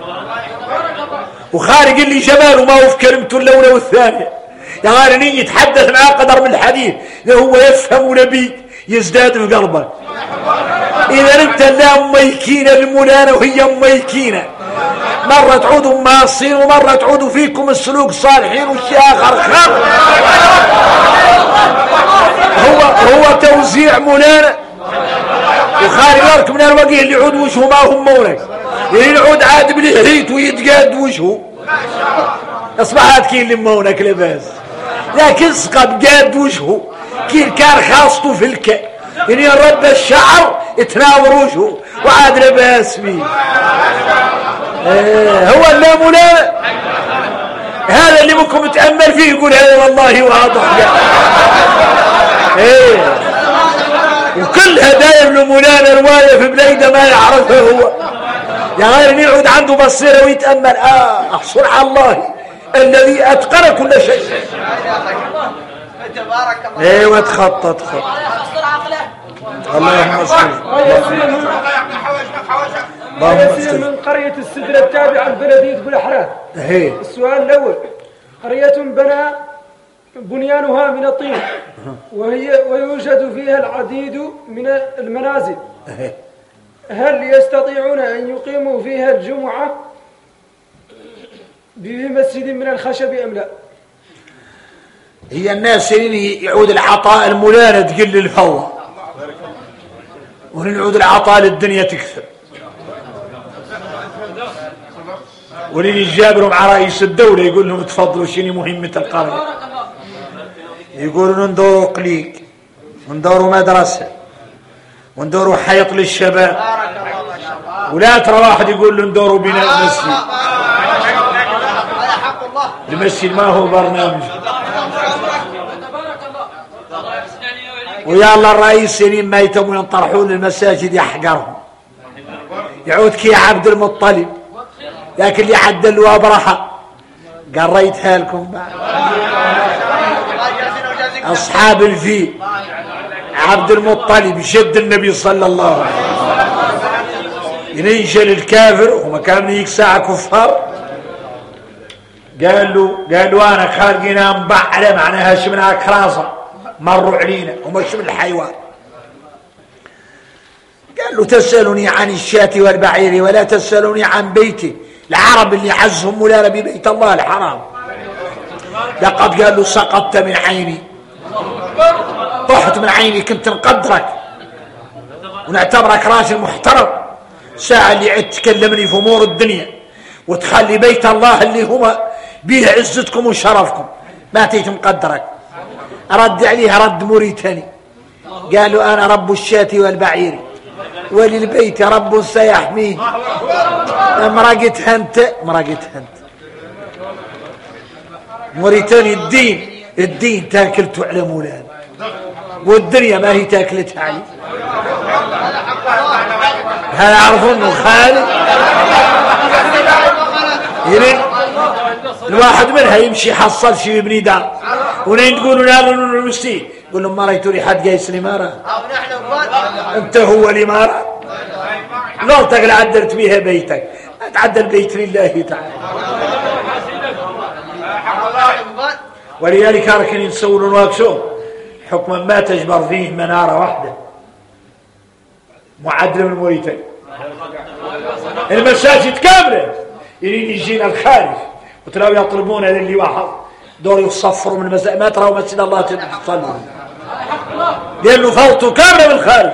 وخارج اللي جماله ما هو في كلمته الأولى والثانية، يغارني يتحدث معاه قدر من الحديث هو يفهم نبي يزداد في قلبك. إذا أنت لا ميكينة المولانا وهي ميكينة، مرة تعودوا ماصين ومرة تعودوا فيكم السلوك صالحين والشيء آخر خير. هو توزيع مولانا، وخارج لك من الوجه اللي يعود وجهه ما هم مولك، اللي يعود عاد بالحيط ويتقاد وجهه اصبحت كي اللي مونك لباس، لكن سقط قاد وجهه كي كان خاصته في الكأ يعني رد الشعر يتناور وجهه وعاد لباس بيه. هو اللي مولانا هذا اللي ممكن تأمل فيه يقول هذا والله واضح. وكل هدايا لمولانا رواية في بليده ما يعرفها هو، يا غير يقعد عنده بصيرة ويتأمل أحصل على الله الذي أتقن كل شيء. ايوه تخطط اللهم صل.
يسير من قرية السدرة التابعة لبلدية بلحرات. السؤال الأول: قرية بنيانها من الطين ويوجد فيها العديد من المنازل، هل يستطيعون أن يقيموا فيها الجمعة بمسجد من الخشب أم لا؟
هي الناس اللي يعود العطاء المولانا تقل الفوضى، ونعود العطاء للدنيا تكثر، ولين يجابروا مع رئيس الدولة يقول لهم تفضلوا شنو مهمة القرية، يقولوا ندوروا قليق وندوروا مدرسة وندوروا حيط للشباب، ولا ترى واحد يقول له ندوروا بناء مسجد. المسجد ما هو برنامج. ويا الله الرئيس ما يتمون ينطرحون المساجد يحقرهم، يعود كي عبد المطلب لكن اللي عدلوا أبرحة قريتها لكم بعد أصحاب الفيل، عبد المطلب جد النبي صلى الله عليه وسلم ينجل الكافر وما كان يك ساعة كفار قال له انا خارجين مبعلة معناها شمنا كراسة مروا علينا ومش من الحيوان. قال له تسألني عن الشاة والبعير ولا تسألني عن بيتي. العرب اللي عزهم مولانا ببيت الله الحرام. لقد قال له سقطت من عيني، طحت من عيني، كنت نقدرك ونعتبرك راجل محترم. ساعة اللي عد تكلمني في امور الدنيا وتخلي بيت الله اللي هو بيه عزتكم وشرفكم ما تيت مقدرك. رد عليه رد موريتاني قال له انا رب الشاة والبعير وللبيت رب سيحميه. مرقتها انت موريتاني الدين تاكلته على مولانا والدنيا ما هي تاكلتها عليه. هل يعرفون الخالد يعني الواحد منها يمشي يحصل شيء يبني دار ونين تقولوا نار المسين يقول لهم ما رايتوا لي حد قايس الاماره انت هو الاماره غلطك اللي عدلت بيها بيتك تعدل بيت لله تعالى. ولذلك كانوا يتصورون واكسون حكما ما تجبر فيه مناره واحده معدله من موريتانيا. المساجد كامله يجينا الخارج وتلاقوا يطلبون للي واحد دور يصفروا من ما تراوا مسجد الله تصلوا لانه فوتوا كامله من الخارج.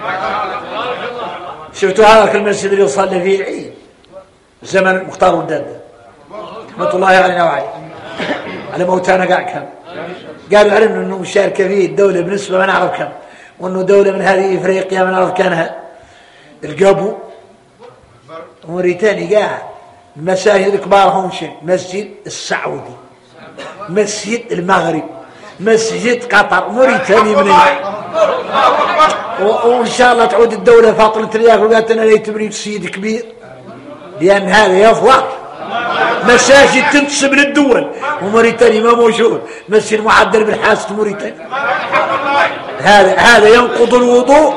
شفتوا هذاك المسجد اللي يصلي فيه العيد زمن مختار وداد رحمه الله علينا وعليه على موتانا قاع كم قالوا علمنا انه مشاركه فيه الدوله بنسبه ما نعرف كم وانه دوله من هذه افريقيا ما نعرف كانها القابو موريتاني قاعد. المساجد الكبار هم شنو؟ مسجد السعودي، مسجد المغرب، مسجد قطر، موريتاني منين؟ وان شاء الله تعود الدوله فاطمه رياض وقالت انا لي تبني مسجد كبير لان هذا يفضل مساجد تنتسب للدول وموريتاني ما موجود مسجد معدل بالحاسه موريتاني. هذا ينقض الوضوء.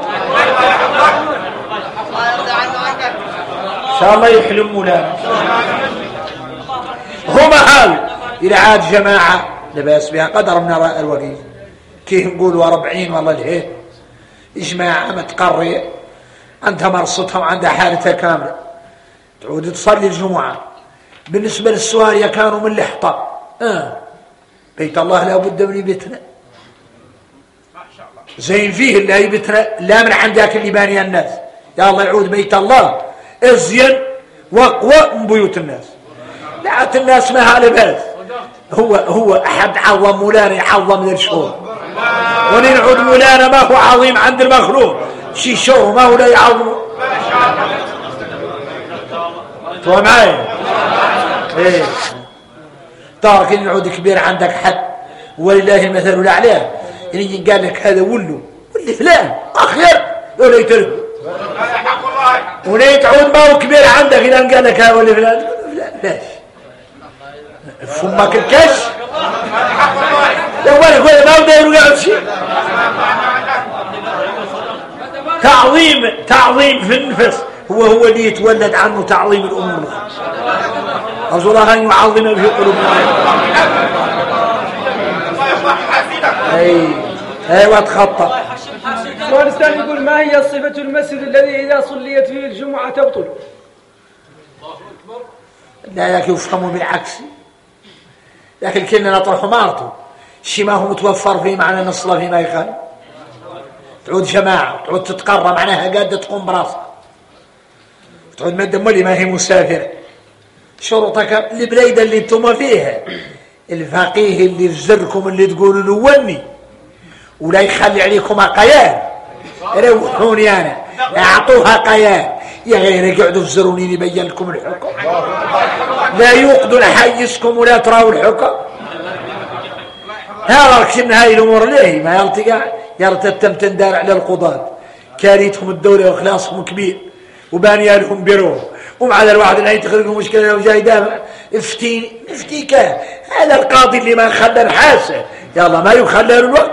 ان شاء الله يحلم مولانا. هما هذا الى عاد جماعه لباس بها قدر من راء الوقيت كيف نقولوا 40 والله لهيه جماعه متقريه عندها مرصتها وعندها حالتها كامله تعود تصلي الجمعه. بالنسبه للسواريه كانوا من الحطه بيت الله لابد من بيتنا زين فيه اللي هي بيتنا لا من عندك اللي باني الناس. يا الله يعود بيت الله ازين واقوى من بيوت الناس. دعت الناس ما لباس هو احد عظم مولانا يعظم للشهور ونعود مولانا ما هو عظيم عند المخلوق شي شهر ما هو لا يعظمه. تو معايا ايه طارق نعود كبير عندك حد ولله المثل الاعلى يعني قال لك هذا واللي فلان اخير ولا يترك وليه تعود ما هو كبير عندك إذا قال لك هذا ولا فلان ليش فمك الكش لو ما هو داير وقاعد شيء تعظيم في النفس هو اللي يتولد عنه تعظيم الأمور. أرجو الله أن يعظم في قلوبنا. أيوة تخطى.
السؤال الثاني يقول ما هي صفة المسجد الذي إذا صليت فيه الجمعة تبطل؟
لا يفهموا بالعكس لكن كنا نطرح مارته شي ما هو متوفر فيه معنى نصله فيما يخالف. تعود جماعة تعود تتقرى معناها قادة تقوم براسها تعود مادة مولي ما هي مسافرة. شروطك البليدة اللي انتم فيها الفقيه اللي يفزركم اللي تقولوا نوني ولا يخلي عليكم قيان روحوني انا اعطوها قيان يا غير قعدوا تفزروني يبين لكم الحكم لا يوقدوا لحيسكم ولا تراوا الحكم. هذا ركشنا هاي الامور ليه ما يلتقى يرتتم تندار على القضاة كاريتهم الدولة واخلاصهم كبير وبانيا لهم بيروه ومع ذا الواحد اللي تخرجوا مشكلة لو جاي دافع افتيك هذا القاضي اللي ما خلى الحاسة يلا ما يخلى الوقت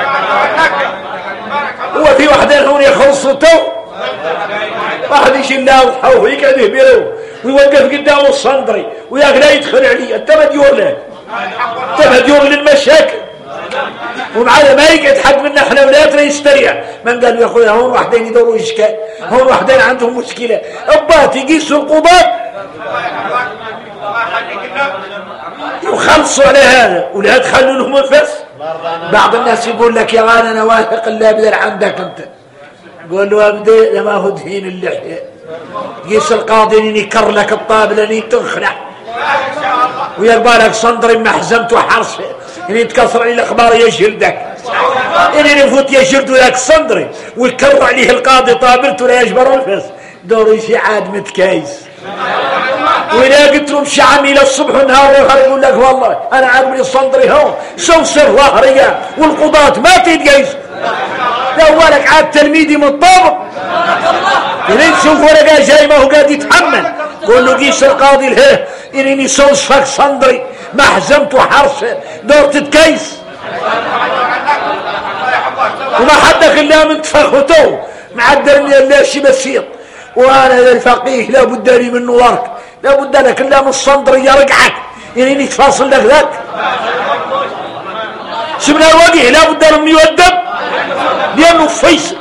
هو في واحد هون يخلص صوته واحد يشيل له ويقعد يهبره
ويوقف قدامه الصندري وياك لا يدخل علي. انت مديور له، انت مديور للمشاكل. ومعنا ما يقعد حد منا احنا ولادنا يستريح. من قال يا اخويا هون واحدين يدوروا اشكال، هون واحدين عندهم مشكله، ابات يقيسوا القضاة وخلصوا على هذا ولا تخلوا لهم الفس. بعض الناس يقول لك يا غانا انا واثق الا بدل عندك انت. قول له ابدا لما هو دهين اللحيه. قيس القاضي يكر لك الطابله اني تنخلع ويقبالك صندري محزمت وحرص اني تكسر علي الاخبار يجلدك اني نفوت يجلد لك صندري ويكر عليه القاضي طابلته لا يجبر الفس. دور شي عاد متكايس. وإذا قلت لهم شعمي للصبح والنهار يقول لك والله أنا عاقبني الصندري هون سوسر ظهرية والقضاة ما تتقيس. لأولك عاد تلميذي من الطابق إذا تشوف ورقة جاي ما هو قاعد يتحمل. قول له قيس القاضي له إنني سوسفك صندري محزمت وحرص دور تتكيس وما حدك إلا من تفخته معدل من الله شي بسيط. وانا الفقيه لابد لي منه ورك، لابد لك الا من الصندر يرقعك يعني تفاصل لك ذاك. سمنا الوجه لابد له من يؤدب لانه فيصل.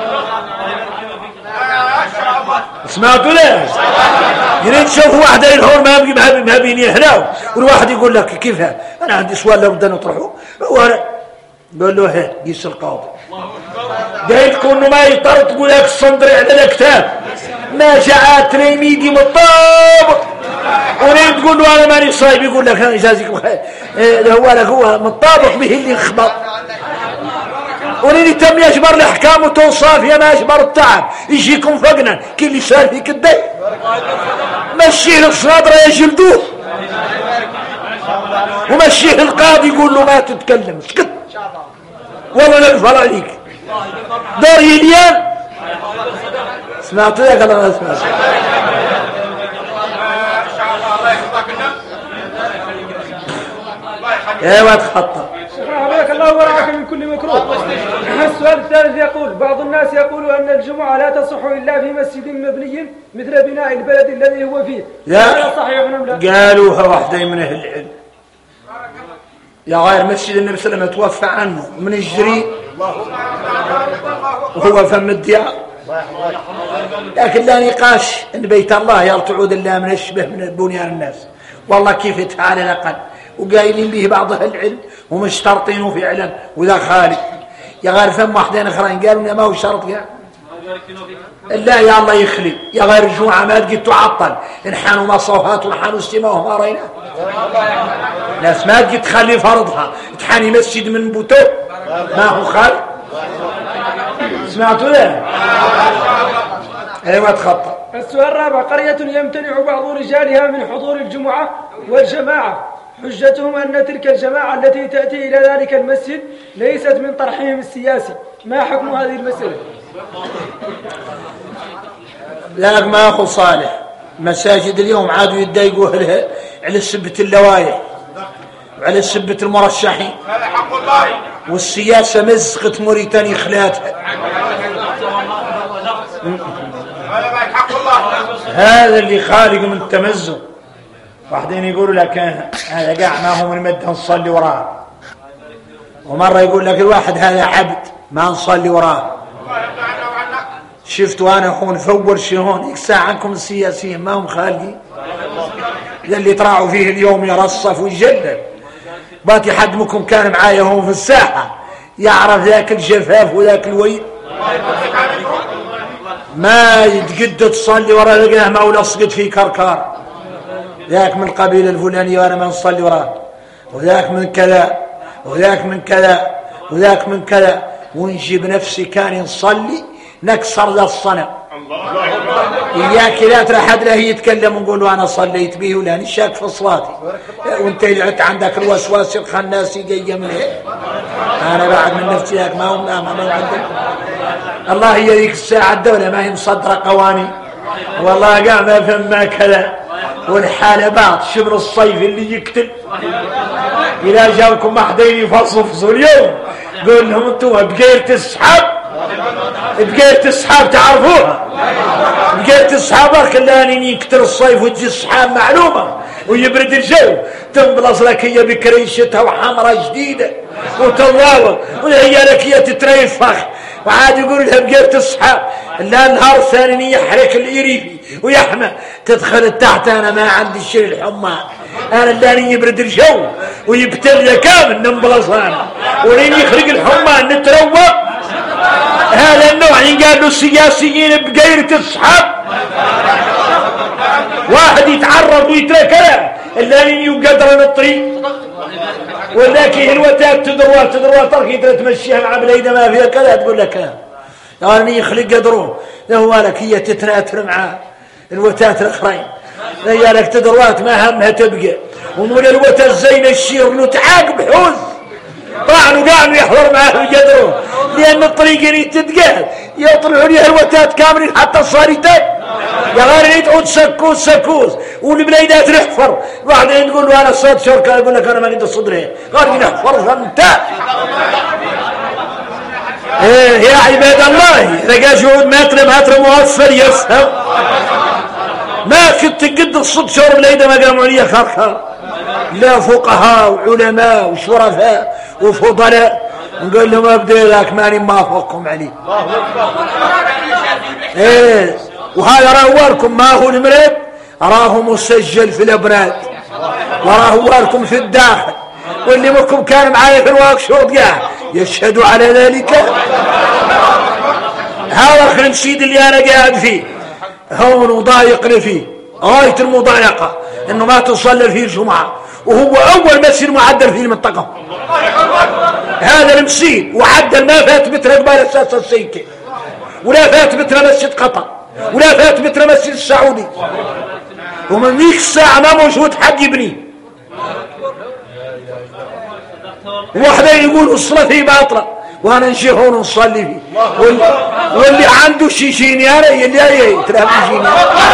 سمعتوا له؟ يعني تشوف واحد الحور ما بيني هنا والواحد يقول لك كيف انا عندي سؤال لابد نطرحه. قال له هي قيس القاضي قايلكم انه ما يطرد تقول لك الصندري على الكتاب ما جاءت تلميذي من الطابق ولين تقول له انا ماني صايب يقول لك انا جازيكم خير. هو لك هو من الطابق به اللي انخبط ولين تم يجبر الاحكام وتوصاف يا ما يجبر التعب يجيكم فقنا كي اللي صار فيك الدين مشيه للصنادره يجلدوه ومشيه القاضي يقول له ما تتكلم اسكت والله لا يغفر عليك. دار يليان سمعتوا يا كلام ما سمعت. ايوه تخطى.
حفظك الله ورعاك من كل مكروه. السؤال الثالث يقول بعض الناس يقول ان الجمعه لا تصح الا في مسجد مبني مثل بناء البلد الذي هو فيه. هذا صحيح ام لا؟
قالوها واحدين من اهل العلم يا غير مسجد النبي صلى الله عليه وسلم توفى عنه من الجري وهو فم الديار. لكن لا نقاش ان بيت الله يرتعود الا من الشبه من بنيان الناس والله كيف تعالى الاقل وقايلين به بعض اهل العلم ومشترطينه فعلا وذا خالي يا غير فم واحدين اخرين قالوا ما هو شرط يعني لا يا الله يخلي يا غير الجمعه ما تجي تعطل انحنوا مصوفات وانحنوا استماء ما رينا ناس ما تجي تخلي فرضها تحاني مسجد من بوتو ما هو خالي. سمعتوا له؟ ايوه تخطى.
السؤال الرابع قرية يمتنع بعض رجالها من حضور الجمعة والجماعة حجتهم أن تلك الجماعة التي تأتي إلى ذلك المسجد ليست من طرحهم السياسي. ما حكم هذه المسألة؟
لا ما أخو صالح مساجد اليوم عادوا يتضايقوا على سبة اللوايح وعلى سبة المرشحين والسياسة مزقت موريتانيا خلاتها. هذا اللي خالق من التمزق. واحدين يقولوا لك هذا قاع ما هو من مدة نصلي وراه ومرة يقول لك الواحد هذا عبد ما نصلي وراه. شفتوا أنا أخون فور شهون يكسى عنكم السياسيين ما هم خالقين اللي طلعوا فيه اليوم يرصف ويجلل. باتي حد منكم كان معايا هون في الساحة يعرف ذاك الجفاف وذاك الويل ما يتقد تصلي وراه لقاه مولى سقط في كركار ذاك من القبيلة الفلانية وأنا ما نصلي وراه وذاك من كذا وذاك من كذا وذاك من كذا ونجيب نفسي كان نصلي نكسر ذا الصنم. إياك لا ترى حد له يتكلم ونقول له أنا صليت به ولا نشاك في صلاتي وانت اللي عندك الوسواس الخناسي جاي من هيك. أنا بعد من نفسي هيك ما هو ما عندك الله هي ذيك الساعة الدولة ما هي مصدرة قوانين والله قام فما كذا والحالبات شبر الصيف اللي يقتل. إذا جاوكم أحدين يفصفصوا اليوم قول لهم انتوا بقير تسحب بقيت السحاب تعرفوها، بقيت السحاب كلاني يكتر الصيف وتجي السحاب معلومة ويبرد الجو، تنبلص لك هي بكريشتها وحمرة جديدة وتضاوى وهي لك هي تتريفخ، وعاد يقول لها بقيت السحاب لا النهار الثاني يحرك الإريبي ويحمى تدخل تحت. أنا ما عندي شيء الحمى، أنا اللي يبرد الجو ويبتل كامل ننبلص أنا ولين يخرج الحمى نتروى. هذا النوع قالوا السياسيين بقيرة السحاب، واحد يتعرض ويتركها اللي يقدر الطريق ولكن الوتات تدروا طرق يقدر تمشيها مع بليده ما فيها كذا تقول لك يعني يخلق قدرون هو لك هي تتناثر مع الوتات الاخرين هي لك تدروات ما همها تبقى ومول الوتات الزين الشير له تعاقب حوز طعنوا قاموا يحضر معاه يقدرون لان الطريق اللي تتقال يطلعوا ليها الوتات كاملين حتى الصاريتات يا غير يدعوا سكوس والبليدات نحفر بعدين تقول له انا صوت شركه يقول لك انا ما قد صدري قال نحفر انت يا عباد الله رجع جهود متر موفر يفهم ما كنت قد الصد شور بليده ما قاموا لي خرخر لا فقهاء وعلماء وشرفاء وفضلاء نقول لهم ابدا لك ماني موافقكم عليه وهذا راهوالكم ما هو المرد راه مسجل في الابناد وراهوالكم في الداخل واللي منكم كان معايا في الوركشوب يشهدوا على ذلك. هذا الخنسيد اللي انا قاعد فيه هون وضايقني فيه غايه المضايقه انه ما تصلى فيه الجمعه وهو اول مسجد معدل في المنطقه. هذا المسجد وعدل ما فات متر قبال اساس السيكه ولا فات متر مسجد قطر ولا فات متر مسجد السعودي ومن ذيك الساعه ما موجود حد يبني. واحدين يقول الصلاه فيه باطله وانا نجي هون ونصلي فيه واللي عنده شيشيني انا اللي ترى شيشيني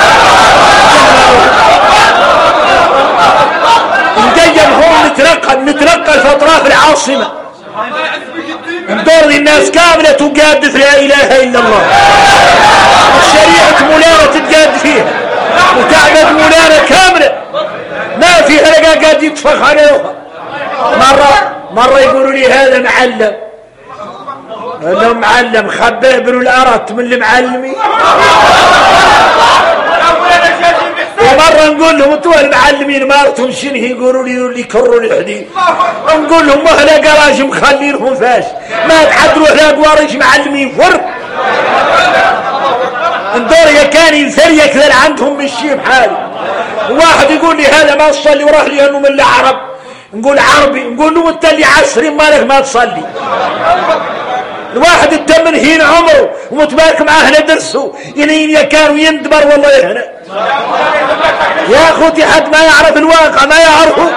ندين هون نترقى في اطراف العاصمه ندور الناس كامله تقاد في لا اله الا الله الشريعه مولانا تتقاد فيها وتعبد مولانا كامله ما فيها لقى قاعد يتفخ عليها. مره يقولوا لي هذا معلم انه معلم خباه بنو الارت من المعلمين ومره نقول لهم انتوا المعلمين مالتهم شنو يقولوا لي يكروا الحديد نقول لهم ما لا قراج مخلينهم فاش ما تعدلوا على قوارج معلمين فرق الدور كان ينثري كذا عندهم بالشي بحالي. واحد يقول لي هذا ما تصلي وراه لانه من العرب نقول عربي نقول له انت اللي عسري مالك ما تصلي. الواحد التمن هين عمره ومتبارك معاه ندرسه ينين كانوا يندبر والله يهنا يا اخوتي حد ما يعرف الواقع ما يعرفه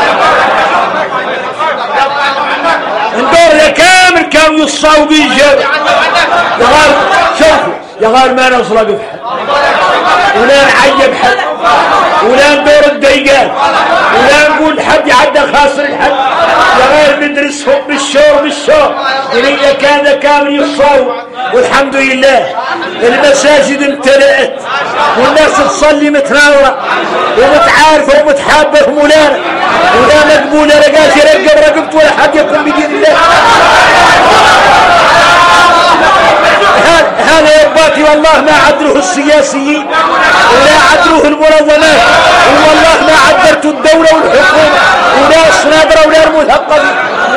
الدور كامل كانوا يصاوا بيجاب يا غار شوفوا يا غار ما نصلق بحد ولا نعيب حد ولا ندور الدقيقات ولا نقول حد يعدى خاسر الحد يا غير ندرسهم بالشور إلي كان كامل يصاوا والحمد لله المساجد امتلأت والناس تصلي متناورة ومتعارفة ومتحابة مولانا ولا مقبولة رقاش يرقب رقبت ولا حد يقوم بدين الله. هذا يباتي والله ما عدلوه السياسيين ولا عدلوه المنظمات والله ما عدلته الدولة والحكومة ولا الصنادرة ولا المثقفين.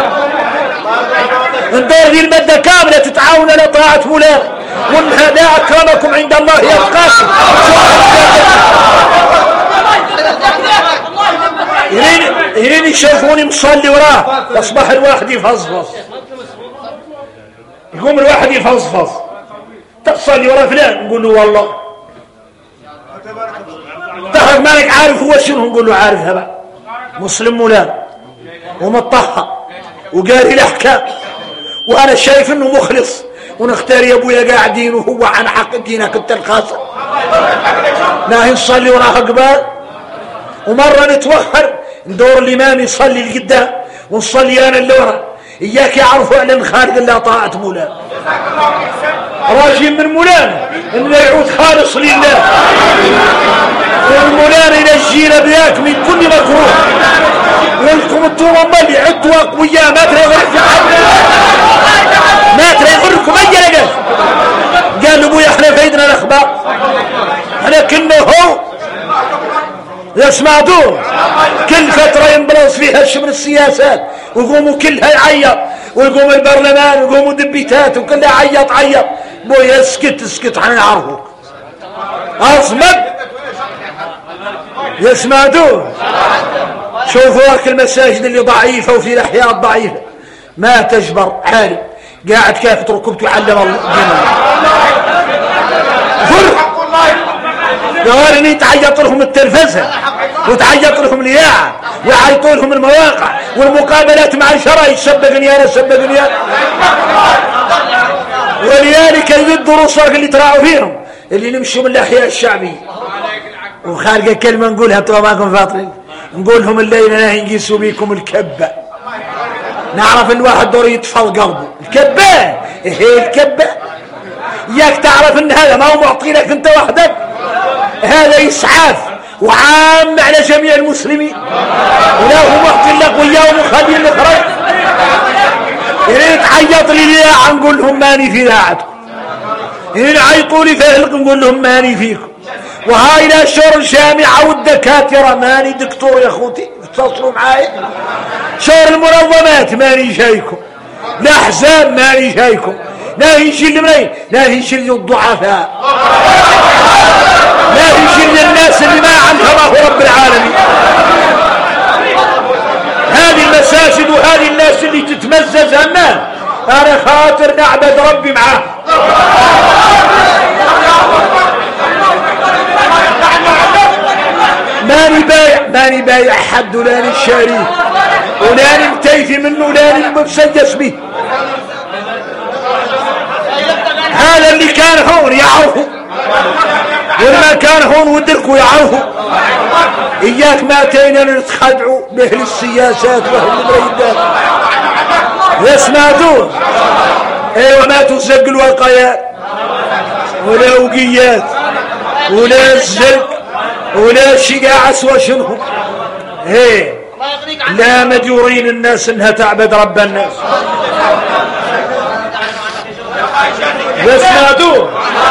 ندور ذي المادة كاملة تتعاون على طاعة مولانا وان هذا أكرمكم عند الله يلقاكم هنا يشوفوني مصلي وراه يصبح الواحد يفصفص يقوم الواحد يفصفص تصلي وراه فلان نقول له والله تخرج مالك عارف هو شنو نقول له عارف هذا مسلم مولانا ومطهر وقاري الاحكام وانا شايف انه مخلص ونختار يا ابويا قاعدين وهو عن حق دينك انت الخاصه ناهي نصلي وراه قبال ومره نتوخر ندور الامام يصلي لقدام ونصلي انا اللي ورا إياك يعرفوا أعلن خالد إلا طاعة مولانا. راجل من مولانا إنه يعود خالص لله، والمولانا ينجينا بذاك من كل مكروه. ولكم انتم اللي عدوا أقوياء ما ترى يغرق ما ترى يغرقكم أي لقاء. قال أبويا احنا فايدنا الأخبار، احنا كنا هو يسمعتوه كل فترة ينبرز فيها من السياسات ويقوموا كلها يعيط، ويقوم البرلمان ويقوموا دبيتات وكلها عيط. بويا اسكت حنعرفوك اصمد. يسمعتوه شوفوا هاك المساجد اللي ضعيفة وفي الأحياء ضعيفة ما تجبر عالي قاعد كافة ركبته يعلم الله فرق. قال اني تعيط لهم التلفزة وتعيط لهم الإذاعة ويعيطوا لهم المواقع والمقابلات مع الشرايط. سبقني أنا ولذلك يبدوا رصاق اللي تراعوا فيهم اللي نمشوا من الأحياء الشعبية. وخارجة كلمة نقولها طبعا معكم فاطرين، نقول لهم الليلة ناهي نقيسوا بيكم الكبة. نعرف الواحد دور يطفى قلبه الكبة. ايه الكبة؟ اياك تعرف ان هذا ما هو معطي لك انت وحدك، هذا اسعاف وعام على جميع المسلمين، ولا هو معطي لك وياهم وخلي الاخرين. يريد عيط لي ليه نقول لهم ماني في ذاعتكم، يريد عيطوا لي فهلق نقول لهم ماني فيكم. وهاي لا شور الجامعة والدكاترة ماني دكتور يا اخوتي اتصلوا معاي. شور المنظمات ماني جايكم، الاحزاب ماني جايكم، لا يشيل الملايين، لا يشيل الضعفاء، لا يشيل الناس اللي ما عندها الله رب العالمين. هذه المساجد وهذه الناس اللي تتمزز همها انا خاطر نعبد ربي معاه. ماني بايع حد ولا نشاريه ولا نمتيثي منه ولا نمسجس به. هذا اللي كان هون يعرفه والما كان هون ودركوا يعرفوا. إياك ما تينا نتخدعوا بأهل السياسات وأهل المريدات. يسمعتوه ايوه ما تزق الوقايات ولا وقيات ولا الزرق ولا شقاع اسوى شنهم. ايه لا مديورين الناس انها تعبد رب الناس. يسمعتوه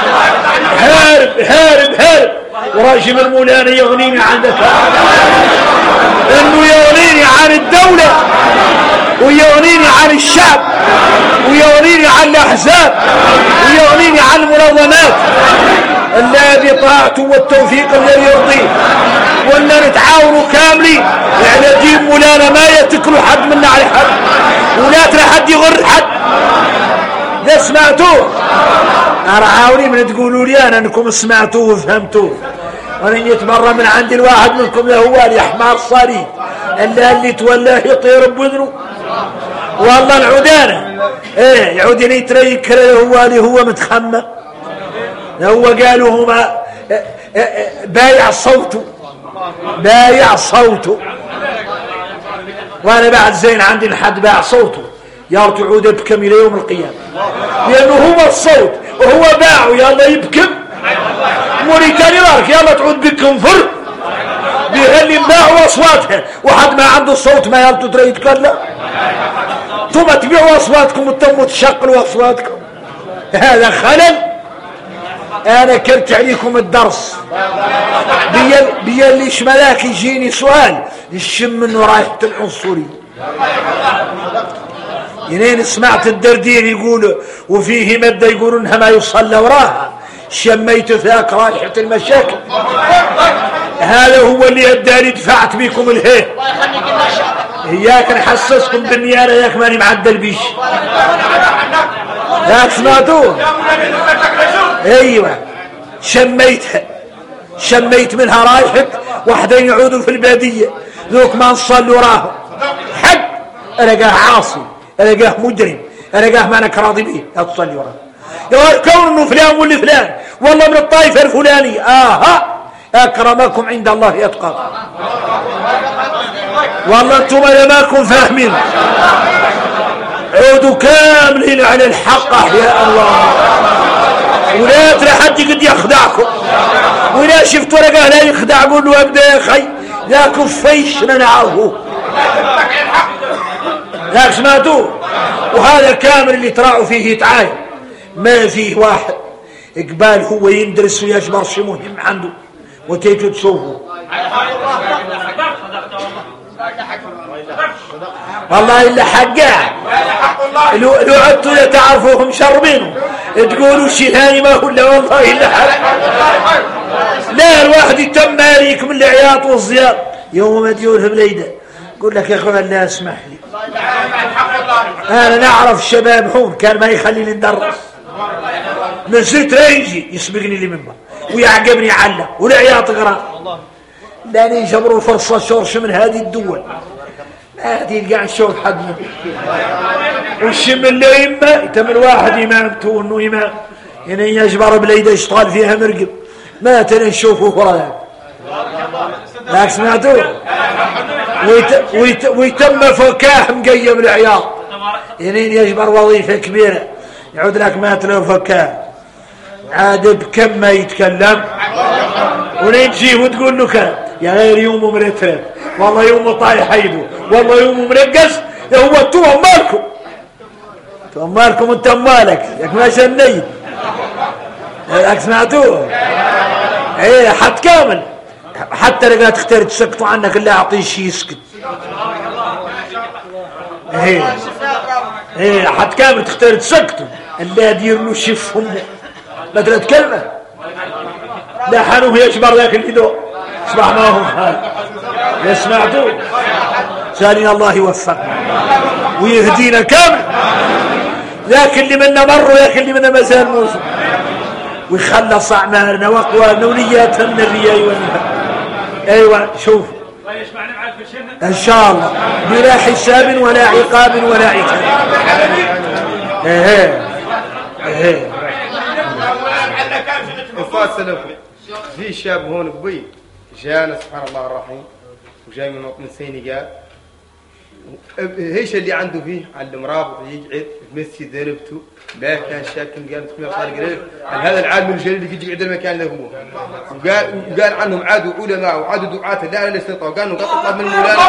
هارب وراجم المولانا يغنيني عن ذكاء، انه يغنيني عن الدولة ويغنيني عن الشعب ويغنيني عن الاحزاب ويغنيني عن المنظمات. الا بطاعته والتوفيق الذي يرضيه، ولا نتعاونوا كاملين على دين مولانا ما يتكلوا حد منا على حد ولا ترى حد يغر حد. ده سمعتوه ارعاوني من تقولوا لي انا انكم سمعتوه وفهمتوه. وانا يتبرى من عند الواحد منكم هو اللي حمار صليب اللي تولاه يطير بوذنه. والله العودانه ايه يعودني يتريك هو اللي هو متخمم. هو قالوا هما بايع صوته وانا بعد زين عندي الحد بايع صوته يارت عود بكم الى يوم القيامه، لانه هو الصوت وهو باعه يلا يبكم موريتاني مارك يلا تعود بكم فر بيخلي باعوا اصواتها. وحد ما عنده الصوت ما يلتو ترى يتكلم. ثم تبيعوا اصواتكم وتموا تشقلوا اصواتكم. هذا خلل. انا كرت عليكم الدرس بيالي شملاك يجيني سؤال يشم منه رايحة العنصرية. ينين سمعت الدردير يقول وفيه مبدا يقولوا انها ما يصلى وراها شميت ذاك رايحة المشاكل. هذا هو اللي اداني دفعت بيكم الهيه. اياك نحسسكم بالنيارة ياك ماني معدل بيش. ذاك سمعتوه ايوه شميت منها رايحة وحدين يعودوا في البادية ذوك ما نصلي وراهم حق ألقاه عاصي ألقاه مجرم ألقاه ما أنا راضي به لا تصلي وراه. كون انه فلان واللي فلان والله من الطائفة الفلانية أكرمكم عند الله يتقاكم. والله انتم لماكم فاهمين كاملين على الحق احياء الله، ولا ترى حد قد يخدعكم، ولا شفت ورقه لا يخدع قول له ابدا يا اخي لا كفيش نعرفه لا سمعتوه. وهذا كامل اللي تراعوا فيه يتعاين، ما فيه واحد اقبال هو يندرس ويجبر شيء مهم عنده وتيجوا تشوفوا. والله الا حقاه لو عدتوا تعرفوهم شربينه تقولوا شيء ثاني ما هو الا والله الا حق. لا الواحد يتم عليك من العياط والزياط يوم مديون بليده يقول لك يا اخوان لا اسمح لي انا نعرف شباب حون كان ما يخليني ندرس من زيت ريجي يسبقني لي منبر ويعقبني علق والعياط قرا لاني يجبروا فرصه شورش من هذه الدول ما تلقى نشوف حد منه والشم اللي يمه يتم الواحد امامته انه امام يعني يجبر بليده يشتغل فيها مرقب ما تنشوفه فراغ لا سمعتوه ويتم فكاه مقيم العياط يعني يجبر وظيفه كبيره يعود لك ما تلو فكاه عاد بكم ما يتكلم ونجي وتقول له كلام يا غير يومه مرترف والله يومه طايح ايده والله يومه مرقص هو انتم مالكم انت مالك ياك ما شنيت ياك سمعتوه ايه حد كامل حتى لقى تختار تسكتوا عنك اللي اعطيه شيء يسكت ايه حد كامل تختار تسكتوا اللي يدير له شف همه ما ترى كلمه لا حنوه يشبر ذاك الفيديو اسمع ما هو خالد سمعتوه سالين الله يوفقنا ويهدينا كامل ذاك اللي منا مر وذاك اللي منا مازال موسم ويخلص اعمالنا واقوالنا ونياتنا من الرياء والنفاق. ايوه شوف ان شاء الله بلا حساب ولا عقاب ولا عتاب. ايه
في شاب هون قبي جانا سبحان الله الرحيم وجاي من وطن السينغال ايش اللي عنده فيه على المرابط يقعد في مسجد ذنبته ما كان شاكل قال تكون صار قريب هذا العالم الجليل اللي يقعد المكان اللي هو وقال عنهم عادوا علماء وعادوا دعاة لا لا يستطيعوا وقالوا قطع من المولانا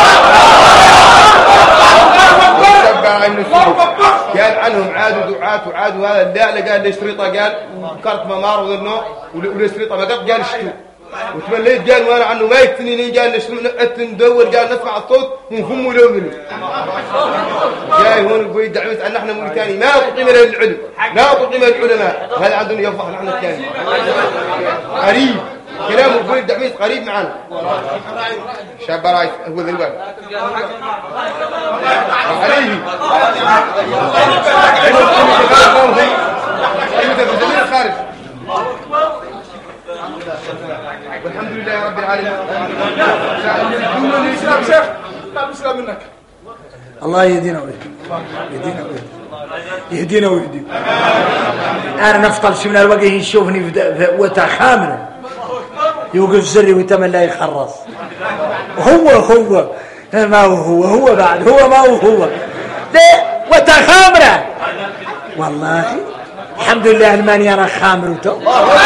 قال عنهم عادوا دعاة وعادوا هذا لا قال ليش شريطه قال كرت ممار وذنه وليش شريطه ما قال اشتو وتمليت قال وانا عنه ما يكتنيني قال ندور قال نسمع الصوت ونفهمه لو منه جاي هون يقول دعوت ان احنا موريتاني ما اعطي من العلم ما اعطي من العلماء هذا عندنا يفضح نحن الثاني قريب كلامه يقول دعوت قريب معنا شاب رايت هو ذا الوالد عليه خارج والحمد لله رب العالمين. شيخ لا مسلم منك
الله يهدينا ويهدينا انا نفطر شي من الوقت يشوفني في وتا خامر يوقف زري ويتمنى يخرص هو ما هو بعد هو ما هو لا وتا خامره والله الحمد لله الماني انا خامر وتو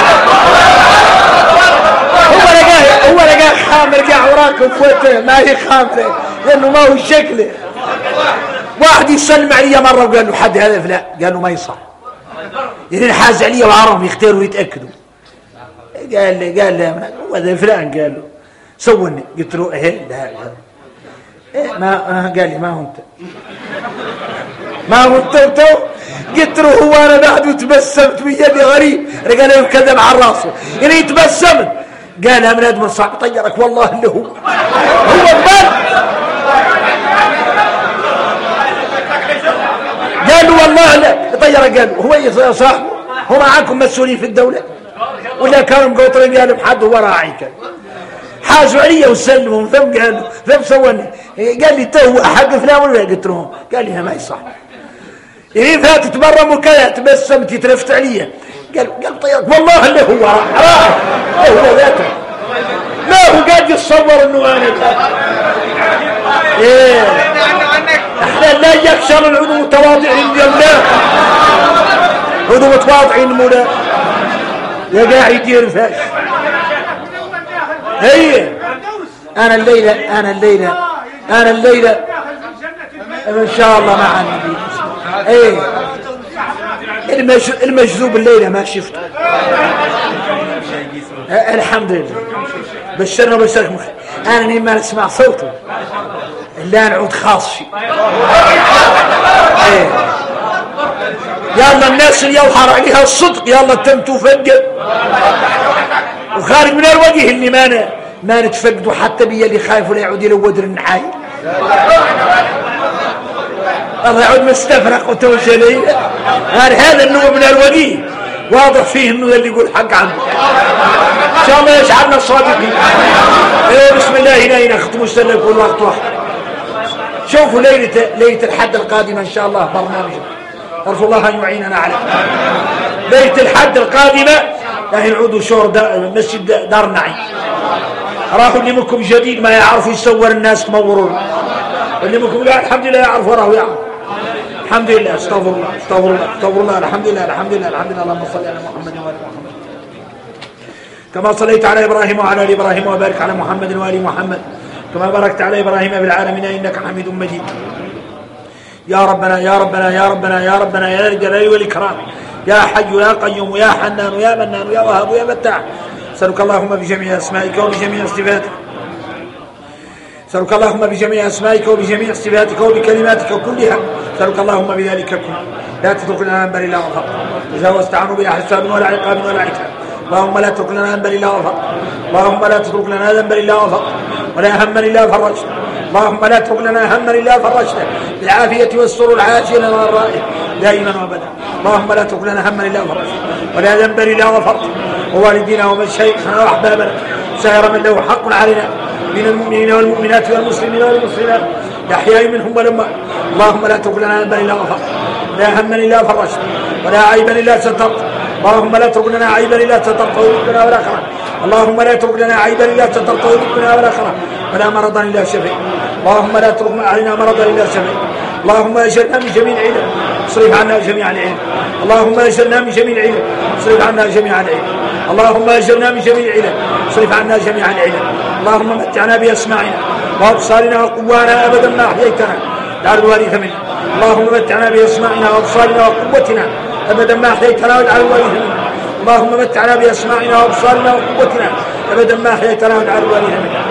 هو لقاه خامر قاع وراكم فوته ما هي خامره لانه ما هو شكله. واحد يسلم علي مره وقال له حد هذا فلان قال له ما يصح يعني حاز علي وعرهم يختاروا ويتاكدوا قال لي هو ذا فلان قال له سوني قلت له لا ما قال لي ما هو انت قلت له هو انا بعد وتبسمت بيدي غريب قال له كذب على راسه يعني يتبسم قال يا من ادم صعب طيرك والله اللي هو البال قال له والله لا طيرك قال هو يا صاحبه هو معاكم مسؤولين في الدوله ولا كانوا مقوطرين قالوا بحد هو راعي كان حازوا علي وسلموا ثم قالوا ثم سووني قال لي تو حق فلان ولا قلت لهم قال لي ما يصح يعني فاتت برا مكايا تبسمت يترفت علي قال طيرك والله اللي هو راعي هو ذاته ما هو قاعد يتصور انه انا احنا لا يكسر العدو متواضعين ديال الله عدو متواضعين مولا يا قاعد يدير فاش هي انا الليله ان شاء الله مع النبي ايه المجذوب الليله ما شفته الحمد لله بشرنا وبشرك مخير انا لما نسمع صوته لا نعود خاص شيء ايه يلا الناس اللي يظهر عليها الصدق يلا تم فقد وخارج من الوجه اللي ما نتفقدوا حتى بيا اللي خايف ولا يعود يلودر النحاي الله يعود مستفرق وتوجه لي هذا النوع من الوجه واضح فيه انه اللي يقول حق عنه ان شاء الله يجعلنا الصادقين بسم الله هنا نختم السنه كل وقت واحد شوفوا ليله الحد القادمه ان شاء الله برنامج أرجو الله أن يعيننا عليه ليلة الحد القادمة راح نعودوا شور مسجد دار النعيم راحوا اللي منكم جديد ما يعرفوا يصور الناس مورون اللي منكم لا الحمد لله يعرف وراه يعرف الحمد لله استغفر الله الحمد لله اللهم صل على محمد وآل محمد كما صليت على إبراهيم وعلى آل إبراهيم وبارك على محمد وآل محمد كما باركت على إبراهيم في العالمين إنك حميد مجيد يا ربنا يا ذا الجلال والإكرام يا حي يا قيوم يا حنان يا منان يا وهاب يا متاع أسألك اللهم بجميع أسمائك وبجميع صفاتك أسألك اللهم بجميع أسمائك وبجميع صفاتك وبكلماتك كلها أسألك اللهم بذلك كله لا تترك لنا ذنبا إلا غفرته تجاوزت عنه بلا حساب ولا عقاب ولا عتاب اللهم لا تترك لنا ذنبا إلا غفرته اللهم لا تترك لنا ذنبا إلا غفرته ولا هما إلا فرجته اللهم لا تترك لنا هما إلا فرجته بالعافية والسرور العاجل والرائع دائما وابدا اللهم لا تترك لنا هما إلا فرجته ولا ذنبا إلا غفرته ووالدينا ومشايخنا وأحبابنا سائر من له حق علينا من المؤمنين والمؤمنات والمسلمين والمسلمات الأحياء منهم والأموات اللهم لا تترك لنا ذنبا إلا غفرته ولا هما إلا فرجته ولا عيبا إلا سترته اللهم لا تترك لنا عيبا إلا سترته ويردنا ولا خرج اللهم لا تترك لنا عيبا إلا سترته ويردنا ولا خرج ولا مرضا إلا شفيع اللهم لا تترك علينا مرضا إلا شفيع اللهم اجرنا من جميع العلم اصرف عنا جميع العلم اللهم اجرنا من جميع العلم اصرف عنا جميع العلم اللهم اجرنا من جميع العلم اصرف عنا جميع العلم اللهم متعنا بأسماعنا وأبصارنا وقوانا أبدا ما أحييتنا واجعل الوارث منا اللهم متعنا بأسماعنا وأبصارنا وقوتنا أبدا ما أحييتنا واجعل الوارث منا اللهم متعنا بأسماعنا وأبصارنا وقوتنا أبدا ما أحييتنا واجعل الوارث منا